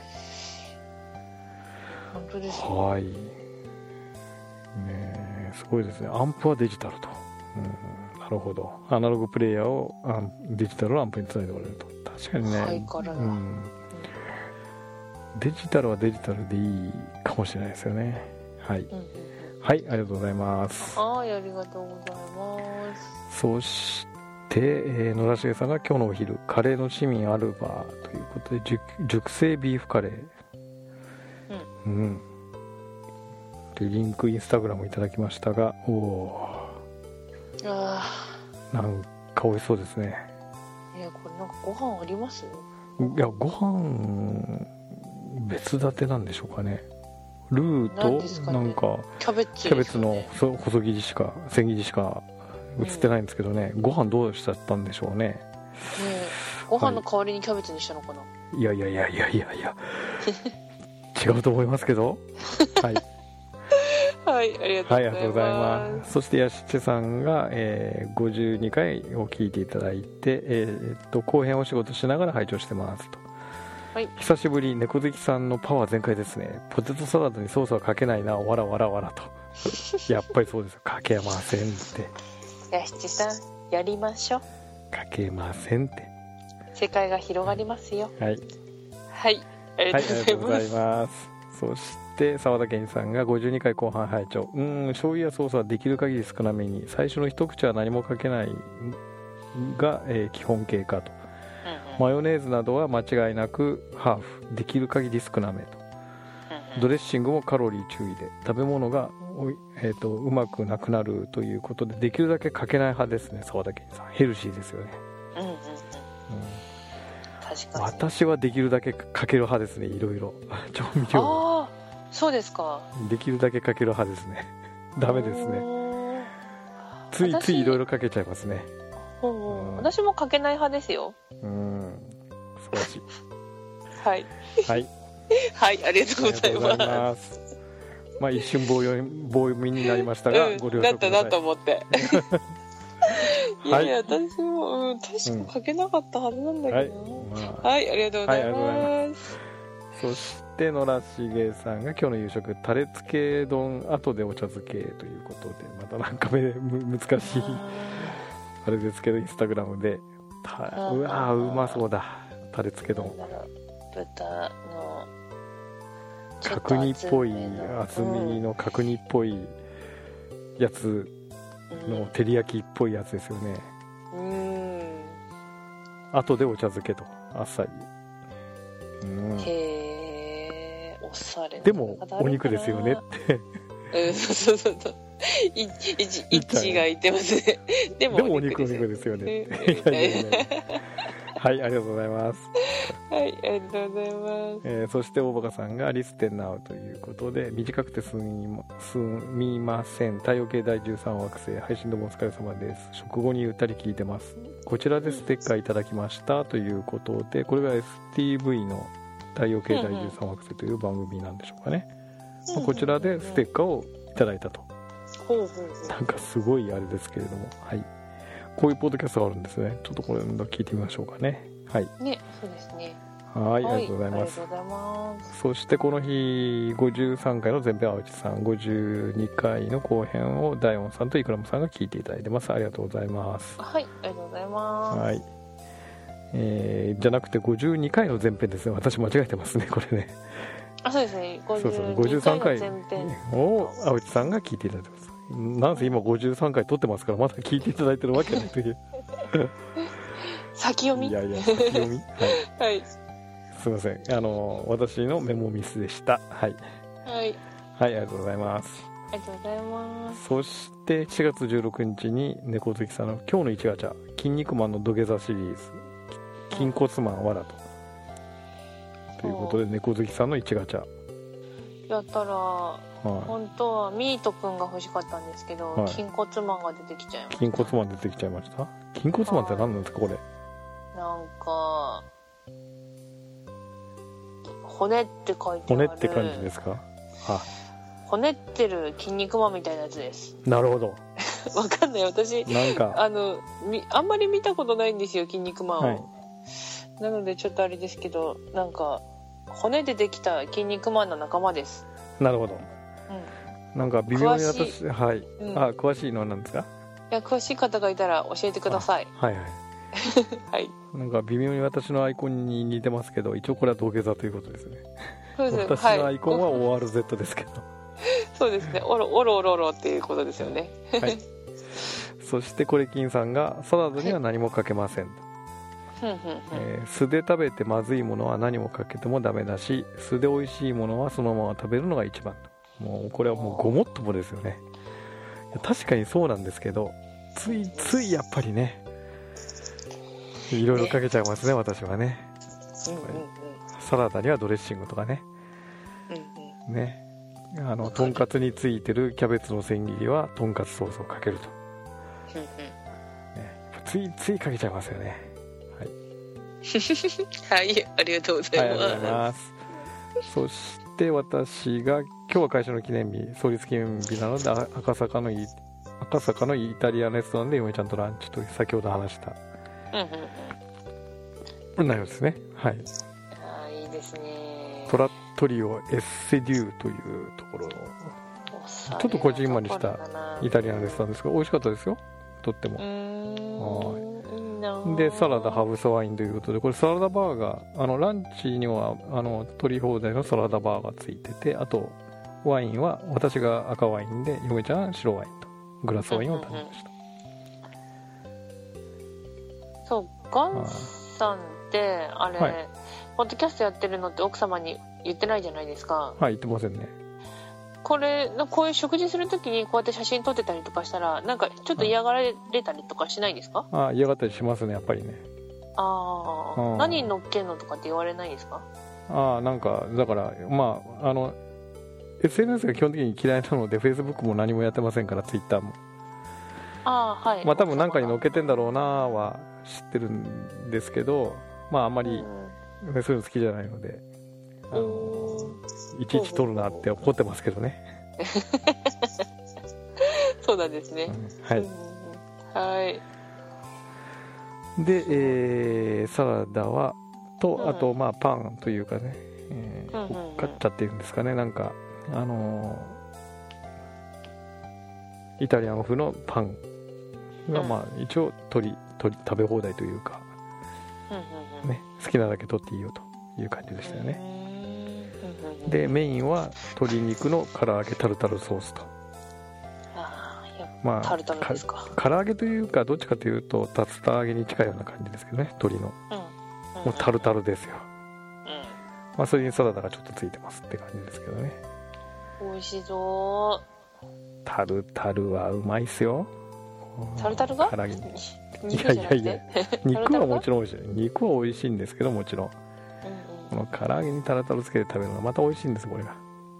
本当ですね。 はい、ね、すごいですね。アンプはデジタルと、なるほど。アナログプレイヤーをデジタルのアンプにつないでおられると。確かにね、 はいからな、 デジタルはデジタルでいいかもしれないですよね。はい、はい、ありがとうございます。 はい、ありがとうございます。 そして、野田茂さんが今日のお昼カレーの市民アルバーということで熟成ビーフカレー、でリンクインスタグラムいただきましたが、なんか美味しそうですね。 これなんかご飯あります？ いや、ご飯別立てなんでしょうかね。ルーとなんかキャベツの細切りしか千切りしか映ってないんですけどね、ご飯どうしちゃったんでしょうね。 ご飯の代わりにキャベツにしたのかな。 いや違うと思いますけどはいはい、ありがとうございます。 そしてヤシチェさんが、52回を聞いていただいて、後編お仕事しながら拝聴してますと。はい、久しぶり、猫好きさんのパワー全開ですね。ポテトサラダにソースはかけないな、わらわらわらとやっぱりそうですよ、かけませんって。 ヤシチさん、やりましょう。 かけませんって。 世界が広がりますよ。 はい、 はい、ありがとうございます。 そして澤田健さんが52回後半拝聴。醤油やソースはできる限り少なめに、最初の一口は何もかけないが、基本形かと。マヨネーズなどは間違いなくハーフ、できる限り少なめと。ドレッシングもカロリー注意で、食べ物がうまくなくなるということで、できるだけかけない派ですね。澤田健さん、ヘルシーですよね。確かに。私はできるだけかける派ですね。いろいろ調味料。 ああ、そうですか。 できるだけかける派ですね。ダメですね。ついついいろいろかけちゃいますね。 私もかけない派ですよ。 素晴らしい。 はいはいはい、ありがとうございます。 まあ一瞬棒読みになりましたが、ご了承ください。 だったなと思っていやいや、私も、確かかけなかったはずなんだけどな。はい、ありがとうございます。 そして野良茂さんが今日の夕食、タレつけ丼後でお茶漬けということで、またなんか難しいあれですけど、インスタグラムでうまそうだ、タレつけ丼。 豚の角煮っぽい、厚みの角煮っぽいやつの照り焼きっぽいやつですよね。後でお茶漬けと、あっさり。 へー、おしゃれ。 でもお肉ですよねってそう一致が言ってますね。でもお肉ですよねはい、ありがとうございます。 はい、ありがとうございます。 そして大バカさんがリステンナウということで、短くてすみません、太陽系第13惑星配信どうもお疲れ様です。食後にゆったり聞いてます。こちらでステッカーいただきましたということで、これが STV の太陽系第13惑星という番組なんでしょうかね。こちらでステッカーをいただいたと。なんかすごいあれですけれども、はい、こういうポッドキャストがあるんですね。ちょっとこれ聞いてみましょうかね。はい。 ね、そうですね。 はい、ありがとうございます。そしてこの日53回の前編は青地さん、52回の後編を大音さんとイクラムさんが聞いていただいてます。ありがとうございます。 はい、ありがとうございます。 はい。じゃなくて52回の前編ですね。私間違えてますね、これね。 そうですね。 53回を青地さんが聞いていただいてます。なんせ今53回撮ってますから、まだ聞いていただいてるわけないという先読み。 いや先読みはい、 すいません、私のメモミスでした。はい、ありがとうございます。 ありがとうございます。 そして7月16日に猫好きさんの今日の1ガチャ、筋肉マンの土下座シリーズ、筋骨マンわらということで、猫好きさんの1ガチャ、 やったら、本当はミートくんが欲しかったんですけど、 はい、 筋骨マンが出てきちゃいました。 筋骨マン出てきちゃいました。筋骨マンって何なんですかこれ。 なんか骨って書いてある。 骨って感じですか。 骨ってる筋肉マンみたいなやつです。 なるほど。 わかんない、私なんかあんまり見たことないんですよ、筋肉マンを、はい、なのでちょっとあれですけど、なんか骨でできた筋肉マンの仲間です。 なるほど、なんか微妙に私、はい、詳しいのは何ですか。 いや、詳しい方がいたら教えてください。 はいはいはい。なんか微妙に私のアイコンに似てますけど、一応これは土下座ということですね。そうです。私のアイコンは ORZ ですけど、 そうですね、おろおろおろっていうことですよね。はい。 そしてコレキンさんがサラダには何もかけませんと。酢で食べてまずいものは何もかけてもダメだし、酢で美味しいものはそのまま食べるのが一番と。もうこれはもうごもっともですよね。確かにそうなんですけど、ついついやっぱりね、いろいろかけちゃいますね、私はね。サラダにはドレッシングとかね、ね、とんかつについてるキャベツの千切りはとんかつソースをかけると、ついついかけちゃいますよね。 はい、はい、ありがとうございます。 ありがとうございます。そして私が今日は会社の記念日、創立記念日なので、赤坂のイタリアンレストランで嫁ちゃんとランチと先ほど話した内容ですね。はい。 いいですね。 トラットリオエッセデューというところのちょっとこじんまりしたイタリアンレストランですが、美味しかったですよ、とっても。でサラダハーブソワインということで、これサラダバーガー、ランチには取り放題のサラダバーがついてて、あとワインは私が赤ワインで嫁ちゃん白ワインとグラスワインを頼みました。 そう、ガンさんってあれ、はい、ポッドキャストやってるのって奥様に言ってないじゃないですか。 はい、言ってませんね。 こういう食事するときにこうやって写真撮ってたりとかしたら、なんかちょっと嫌がられたりとかしないんですか。 嫌がったりしますね、やっぱりね。 何乗っけんのとかって言われないですか。 なんかだからSNS が基本的に嫌いなので Facebook も何もやってませんから、Twitter もはい、 多分何かに乗っけてんだろうなは知ってるんですけど、あんまりそういうの好きじゃないので、いちいち撮るなって怒ってますけどね。 そうなんですね。 はい、 はい。 で、サラダはと、あとパンというかね、フォカッチャっていうんですかね、なんかイタリアン風のパンが一応食べ放題というか、ね、好きなだけ取っていいよという感じでしたよね。でメインは鶏肉の唐揚げタルタルソースと。 タルタルですか。 唐揚げというか、どっちかというと竜田揚げに近いような感じですけどね、鶏の、もうタルタルですよ。それにサラダがちょっとついてますって感じですけどね。 美味しそう。 タルタルはうまいっすよ。 タルタルが唐揚げにいや肉はもちろん美味しい。肉は美味しいんですけど、もちろんこの唐揚げにタルタルつけて食べるのがまた美味しいんです、これが。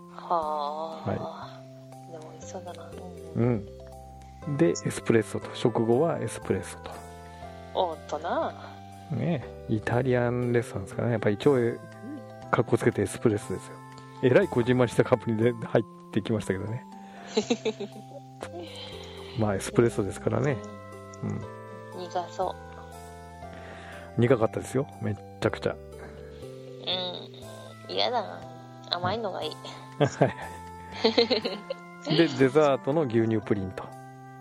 でも美味しそうだな。 でエスプレッソと、食後はエスプレッソと。 おっとなね、イタリアンレストランですからね、やっぱり一応カッコつけてエスプレッソですよ。えらいこじんまりしたカップに入ってきましたけどね。エスプレッソですからね。 苦そう。 苦かったですよ、めっちゃくちゃ。 嫌だな、甘いのがいい。 でデザートの牛乳プリンと。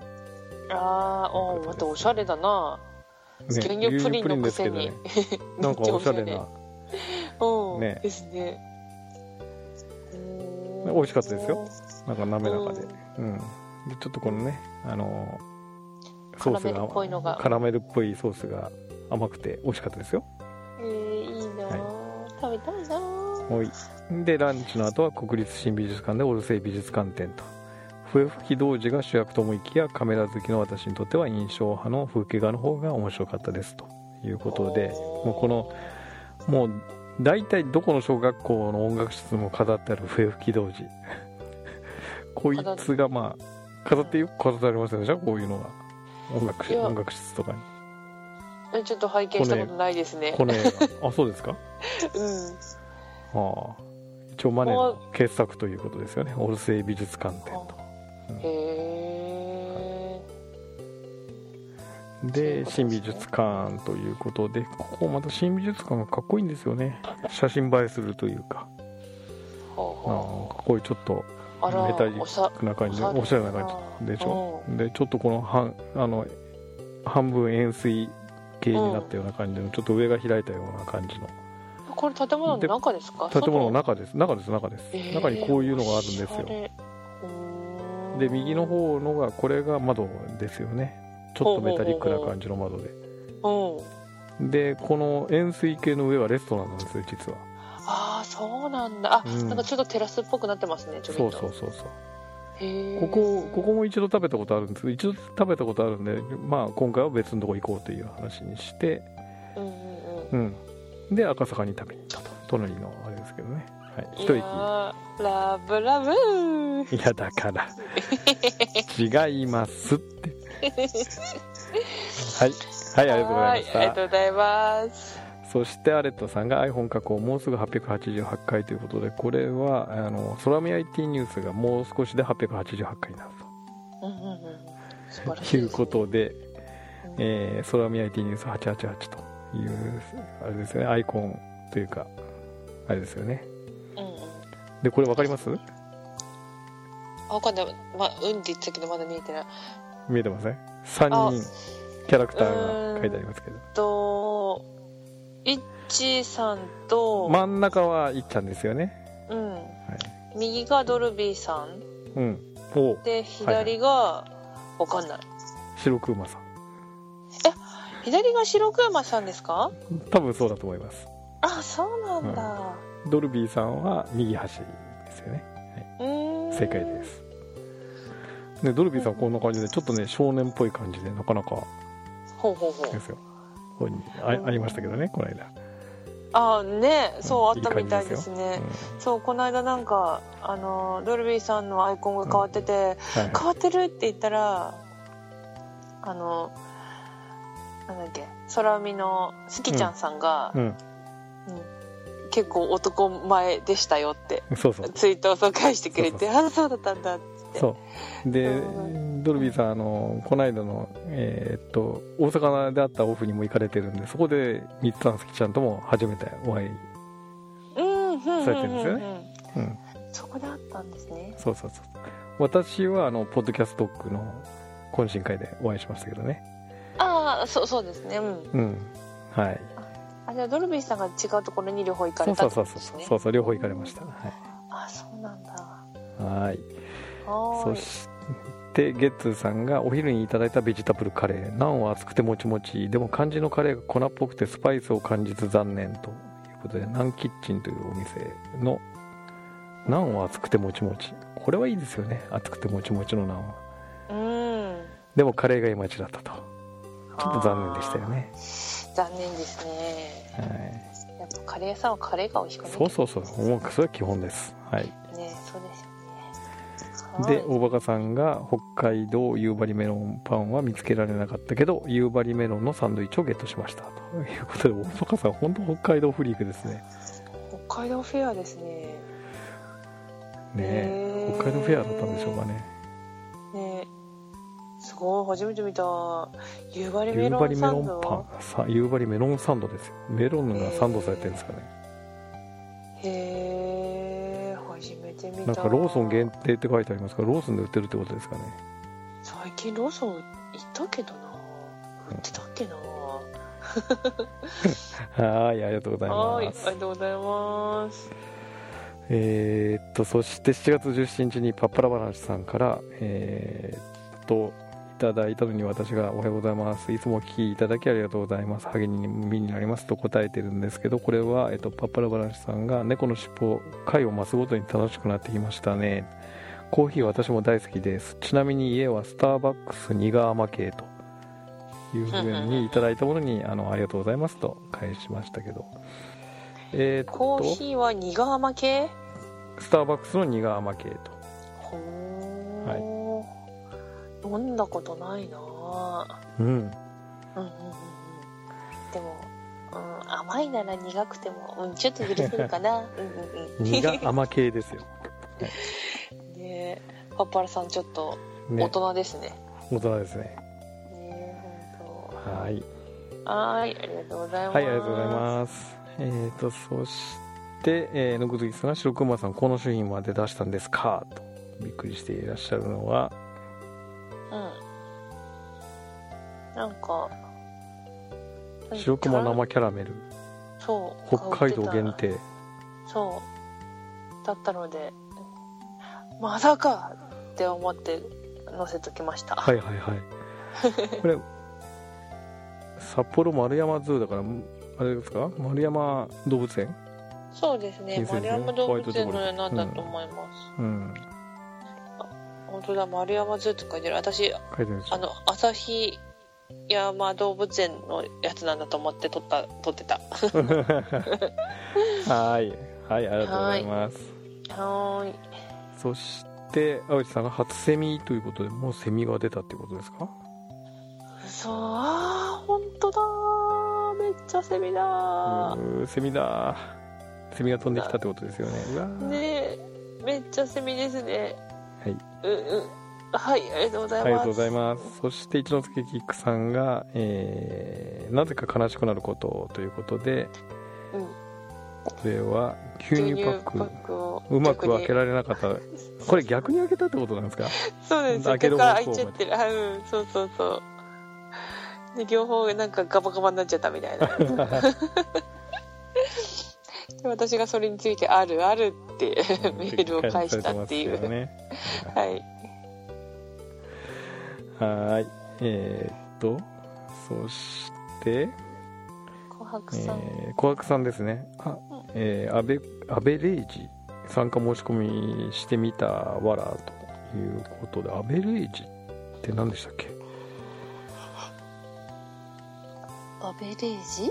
またおしゃれだな、牛乳プリンのくせに、 なんかおしゃれなですね。 美味しかったですよ、なんか滑らかで。でちょっとこのね、ソースがカラメルっぽいソースが甘くて美味しかったですよ。 いいな、食べたいな。 でランチの後は国立新美術館でオルセイ美術館展と。笛吹き童子が主役と思いきや、カメラ好きの私にとっては印象派の風景画の方が面白かったですということで、もう大体どこの小学校の音楽室も飾ってある笛吹き童子こいつがまあ飾ってよく飾ってありますよね、こういうのが音楽室とかに。 ちょっと拝見したことないですね。 この映画あ、そうですか。一応マネの傑作ということですよね、オルセイ美術館展と。で新美術館ということで、ここまた新美術館がかっこいいんですよね。写真映えするというか、こういうちょっとメタリックな感じでおしゃれな感じでしょ。でちょっとこの半分円錐形になったような感じの、ちょっと上が開いたような感じの。 これ建物の中ですか？ 建物の中です。中にこういうのがあるんですよ。で右の方のが、これが窓ですよね。ちょっとメタリックな感じの窓で。でこの円錐形の上はレストランなんですよ、実は。 ああ、そうなんだ。なんかちょっとテラスっぽくなってますね、ちょっと。 そうここも一度食べたことあるんですけど、一度食べたことあるんで、まあ今回は別のとこ行こうという話にして、で赤坂に食べに行ったと。隣のあれですけどね、一駅。 ラブラブいやだから違いますってはい、ありがとうございました。 ありがとうございます。 そしてアレットさんが iPhone 加工もうすぐ888回ということで、これは空見 IT ニュースがもう少しで888回になるということで、空見 IT ニュース888というあれですよね、アイコンというかあれですよね。でこれ分かります？ 分かんない。って言ったけどまだ見えてない。 見えてません？3人キャラクターが書いてありますけど、 いっちさんと真ん中はいっちゃんですよね。右がドルビーさん、で左が分かんない、 白クマさん。 左が白クマさんですか？ 多分そうだと思います。 あ、そうなんだ。 ドルビーさんは右端ですよね。正解です。でドルビーさんこんな感じでちょっとね少年っぽい感じで、なかなかですよ。ここにありましたけどね、この間。 そうあったみたいですね。そう、この間なんかドルビーさんのアイコンが変わってて、変わってるって言ったらなんだっけ、空海のスキちゃんさんが、結構男前でしたよってツイートを返してくれて、そうだったんだって。 そうでドルビーさんこの間の大阪であったオフにも行かれてるんで、そこでミツさんスキちゃんとも初めてお会いされてるんですよね。 そこであったんですね。 そう私はポッドキャストックの懇親会でお会いしましたけどね。 そうですね。じゃあドルビーさんが違うところに両方行かれたんですね。 そう両方行かれました。 そうなんだ。 そしてゲッツーさんがお昼にいただいたベジタブルカレー、ナンは厚くてもちもち、でも肝心のカレーが粉っぽくてスパイスを感じず残念ということで、ナンキッチンというお店のナンは厚くてもちもち、これはいいですよね、厚くてもちもちのナンは。でもカレーがいまいちだったと、ちょっと残念でしたよね。 残念ですね。やっぱカレー屋さんはカレーが美味しくない。 そうそれは基本です。 そうですよね。 で大バカさんが北海道夕張メロンパンは見つけられなかったけど夕張メロンのサンドイッチをゲットしましたということで、大バカさん本当北海道フリークですね。 北海道フェアですね。 北海道フェアだったんでしょうかね。 すごい、初めて見た。夕張メロンサンド。 夕張メロンサンドですよ。メロンがサンドされてるんですかね。 初めて見た。 なんかローソン限定って書いてありますから、ローソンで売ってるってことですかね。 最近ローソン行ったけどな、売ってたっけな。 ありがとうございます。 ありがとうございます。 そして7月17日にパッパラ話さんからいただいたのに、私がおはようございます、いつもお聞きいただきありがとうございます、励みになりますと答えてるんですけど、これは、パッパラ話さんが猫のしっぽ回を増すごとに楽しくなってきましたね。コーヒー私も大好きです。ちなみに家はスターバックスニガーマ系というふうにいただいたものにありがとうございますと返しましたけど、 コーヒーは苦甘系？ スターバックスの苦甘系と。 ほー、飲んだことないな。 うん、 うんうんうんうん。でも、甘いなら苦くても、ちょっと許せるかな。うんうんうん。 苦甘系ですよ。 ねえ、パッパラさんちょっと大人ですね。 大人ですね。 ねえ、本当。 はい。 はい、ありがとうございます。 はい、ありがとうございます。そして、野口さんが白熊さんこの商品まで出したんですかとびっくりしていらっしゃるのは、 なんか白熊生キャラメル、 そう北海道限定、 そうだったので、まさかって思って載せときました。 はいはいはいこれ札幌丸山ズーだからあれですか、丸山動物園？ そうですね、丸山動物園のなんだと思います。うん、本当だ、丸山ズーって書いてる。私書いてる旭山動物園のやつなんだと思って撮ってたはいはい、ありがとうございます。 はい。 そして青内さんが初セミということで、もうセミが出たっていうことですか？ そう、本当だ、めっちゃセミだ。 セミだ。セミが飛んできたってことですよね。うわねえ、めっちゃセミですね。 はい。 はい、ありがとうございます。 ありがとうございます。そして一之輔キックさんが、なぜか悲しくなることということで、これは牛乳パックをうまく開けられなかった。これ逆に開けたってことなんですか？ そうです。開ける方向開いちゃってる。そうそうそう。で両方なんかガバガバになっちゃったみたいな。で私がそれについてあるあるってメールを返したっていう。ね、はい。 はい。そして琥珀さん。 琥珀さんですね。アベレイジ参加申し込みしてみたわらということで、アベレイジって何でしたっけ？ アベレージ？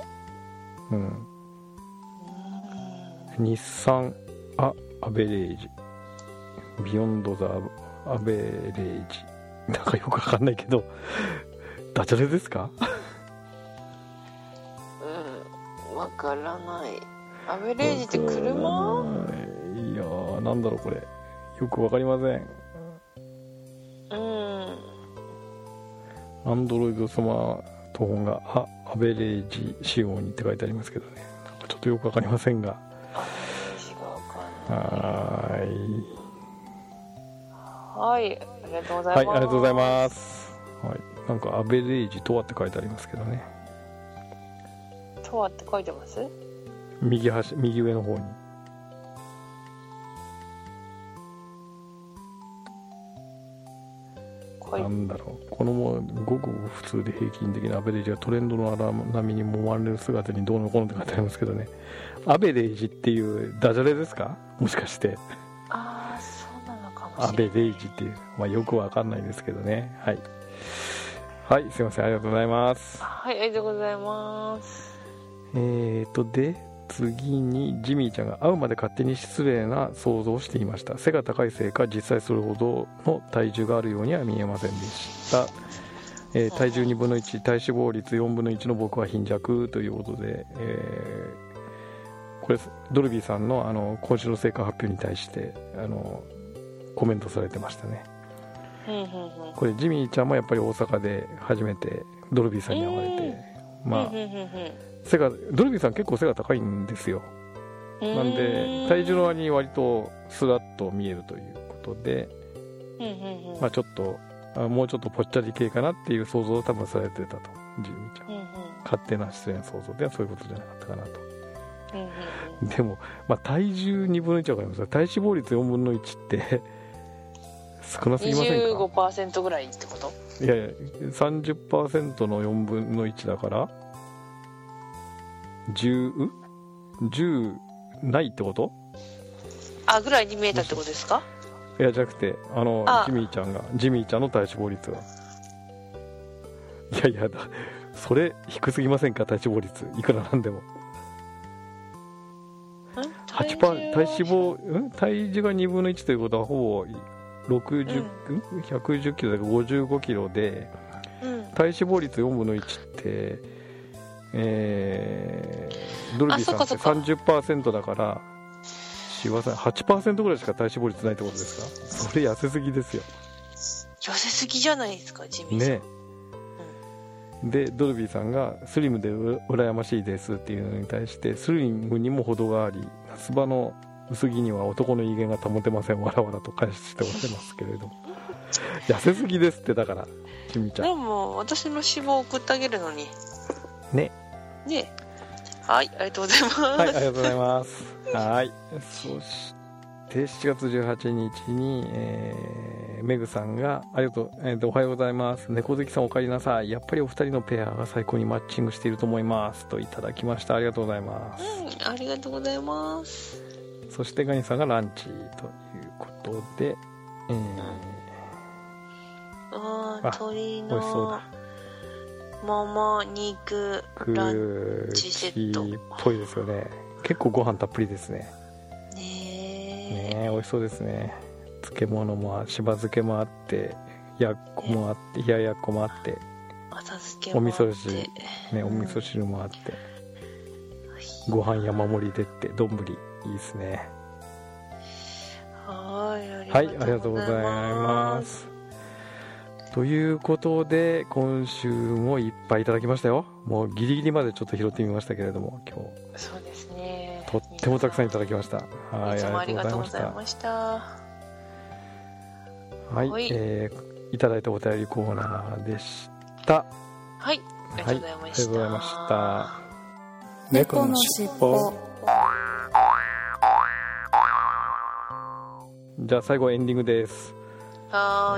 日産アベレージビヨンドザアベレージ、なんかよくわかんないけどダジャレですか？ わからない。アベレージって車？ いやー、なんだろうこれ、よくわかりません。アンドロイドスマートフォンがアベレージ仕様にって書いてありますけどね、なんかちょっとよくわかりませんが、はい、 ありがとうございます。 はい、ありがとうございます。はい、なんかアベレージとはって書いてありますけどね。 とはって書いてます？ 右上の方に。なんだろう、このもごく普通で平均的なアベレージがトレンドの荒波に揉まれる姿にどうのこうのって書いてありますけどね。アベレージっていうダジャレですか、もしかして。 そうなのかもしれない。 アベレージっていう、よくわかんないですけどね。はいはい、すいません、ありがとうございます。 はい、ありがとうございます。 で次にジミーちゃんが会うまで勝手に失礼な想像をしていました。背が高いせいか実際それほどの体重があるようには見えませんでした。体重2分の1、体脂肪率4分の1の僕は貧弱ということで、これドルビーさんの今週の成果発表に対してコメントされてましたね。これジミーちゃんもやっぱり大阪で初めてドルビーさんに会われて、ドルビーさん結構背が高いんですよ。なんで体重の割に割とスラッと見えるということで、ちょっともうちょっとぽっちゃり系かなっていう想像を多分されてたと、ジミーちゃん、勝手な失礼な想像ではそういうことじゃなかったかなと。でも、体重2分の1は分かりますが、体脂肪率4分の1って少なすぎませんか？ 25% ぐらいってこと？ いやいや 30% の4分の1だから10ないってこと？ ぐらいに見えたってことですか？ いやじゃなくてジミーちゃんの体脂肪率が、いやそれ低すぎませんか？体脂肪率いくらなんでも 8%体脂肪、体重が2分の1ということはほぼ110キロだから55キロで、体脂肪率4分の1って、ドルビーさんって 30% だからしわさん 8% ぐらいしか体脂肪率ないってことですか？それ痩せすぎですよ。 痩せすぎじゃないですか、ジミーさんね。でドルビーさんがスリムで羨ましいですっていうのに対して、スリムにも程があり夏場の薄着には男の威厳が保てませんわらわらと返しておられますけれども痩せすぎですって。だからちみちゃんでも私の脂肪を送ってあげるのにね。 はい、ありがとうございます。 はい、ありがとうございます。はい、そして7月18日に、メグさんがありがとう、おはようございます。猫好きさんお帰りなさい。やっぱりお二人のペアが最高にマッチングしていると思いますといただきました。ありがとうございます。 ありがとうございます。 そしてガニさんがランチということで、 鶏のもも肉ランチセットっぽいですよね。結構ご飯たっぷりですね。 ねえ美味しそうですね。漬物もしば漬けもあって、やっこもあって、冷ややっこもあって、 浅漬けもあって、 お味噌汁ね、お味噌汁もあって、ご飯山盛りでって丼いいですね。 はい、 ありがとうございます。ということで今週もいっぱいいただきましたよ。もうギリギリまでちょっと拾ってみましたけれども、今日そうですね、 とってもたくさんいただきました。はい、 いつもありがとうございました。 はい、いただいたお便りコーナーでした。 はい、ありがとうございました。ありがとうございました。 猫のしっぽ。じゃあ最後エンディングです。 はい、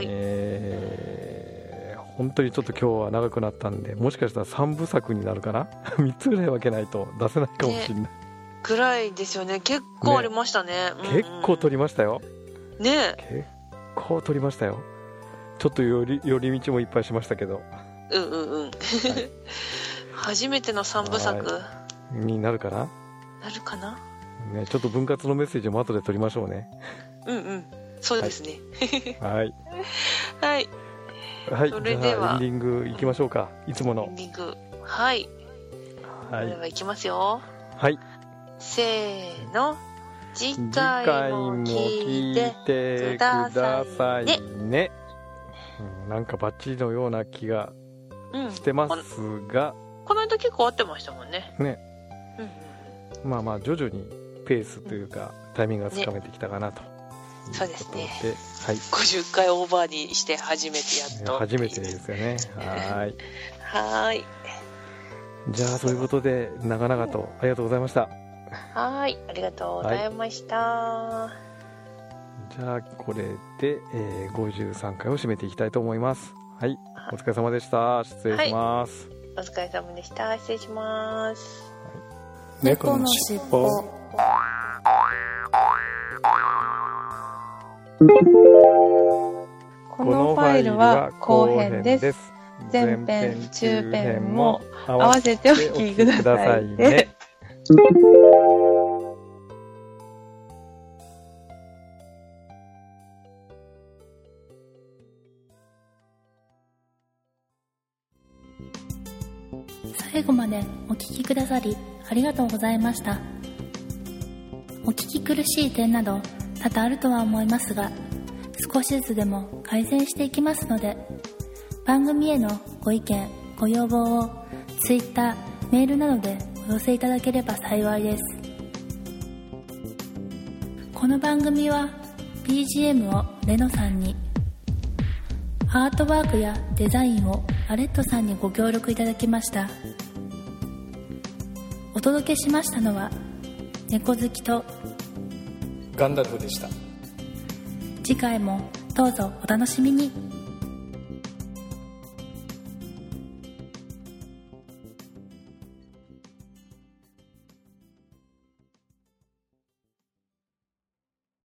本当にちょっと今日は長くなったんで、もしかしたら3部作になるかな3つぐらい分けないと出せないかもしれない、 ぐらいですよね。結構ありましたね。 結構撮りましたよね。 結構撮りましたよ。ちょっと寄り道もいっぱいしましたけど、 はい、初めての3部作になるかな、ね、ちょっと分割のメッセージも後で撮りましょうね。 そうですね。 はいはい、それではエンディングいきましょうか。いつものエンディング、はい、それではいきますよ。 はい、 せーの、次回も聞いてくださいね。 なんかバッチリのような気がしてますが、 この間結構合ってましたもんね。 まあ徐々にペースというか、タイミングがつかめてきたかなと。 そうですね。 はい、 50回オーバーにして初めてやっと。 初めてですよね。 はい。 じゃあそういうことで長々とありがとうございました。 はい、ありがとうございました。 じゃあこれで、53回を締めていきたいと思います。はい、お疲れ様でした。失礼します。 お疲れ様でした。失礼します。 猫のしっぽ。このファイルは後編です。前編中編も合わせてお聞きくださいね。 最後までお聞きくださりありがとうございました。お聞き苦しい点など多々あるとは思いますが、少しずつでも改善していきますので、番組へのご意見ご要望を Twitter、メールなどでお寄せいただければ幸いです。この番組は BGM をレノさんに、アートワークやデザインをアレットさんにご協力いただきました。お届けしましたのは猫好きとガンダルフでした。 次回もどうぞお楽しみに。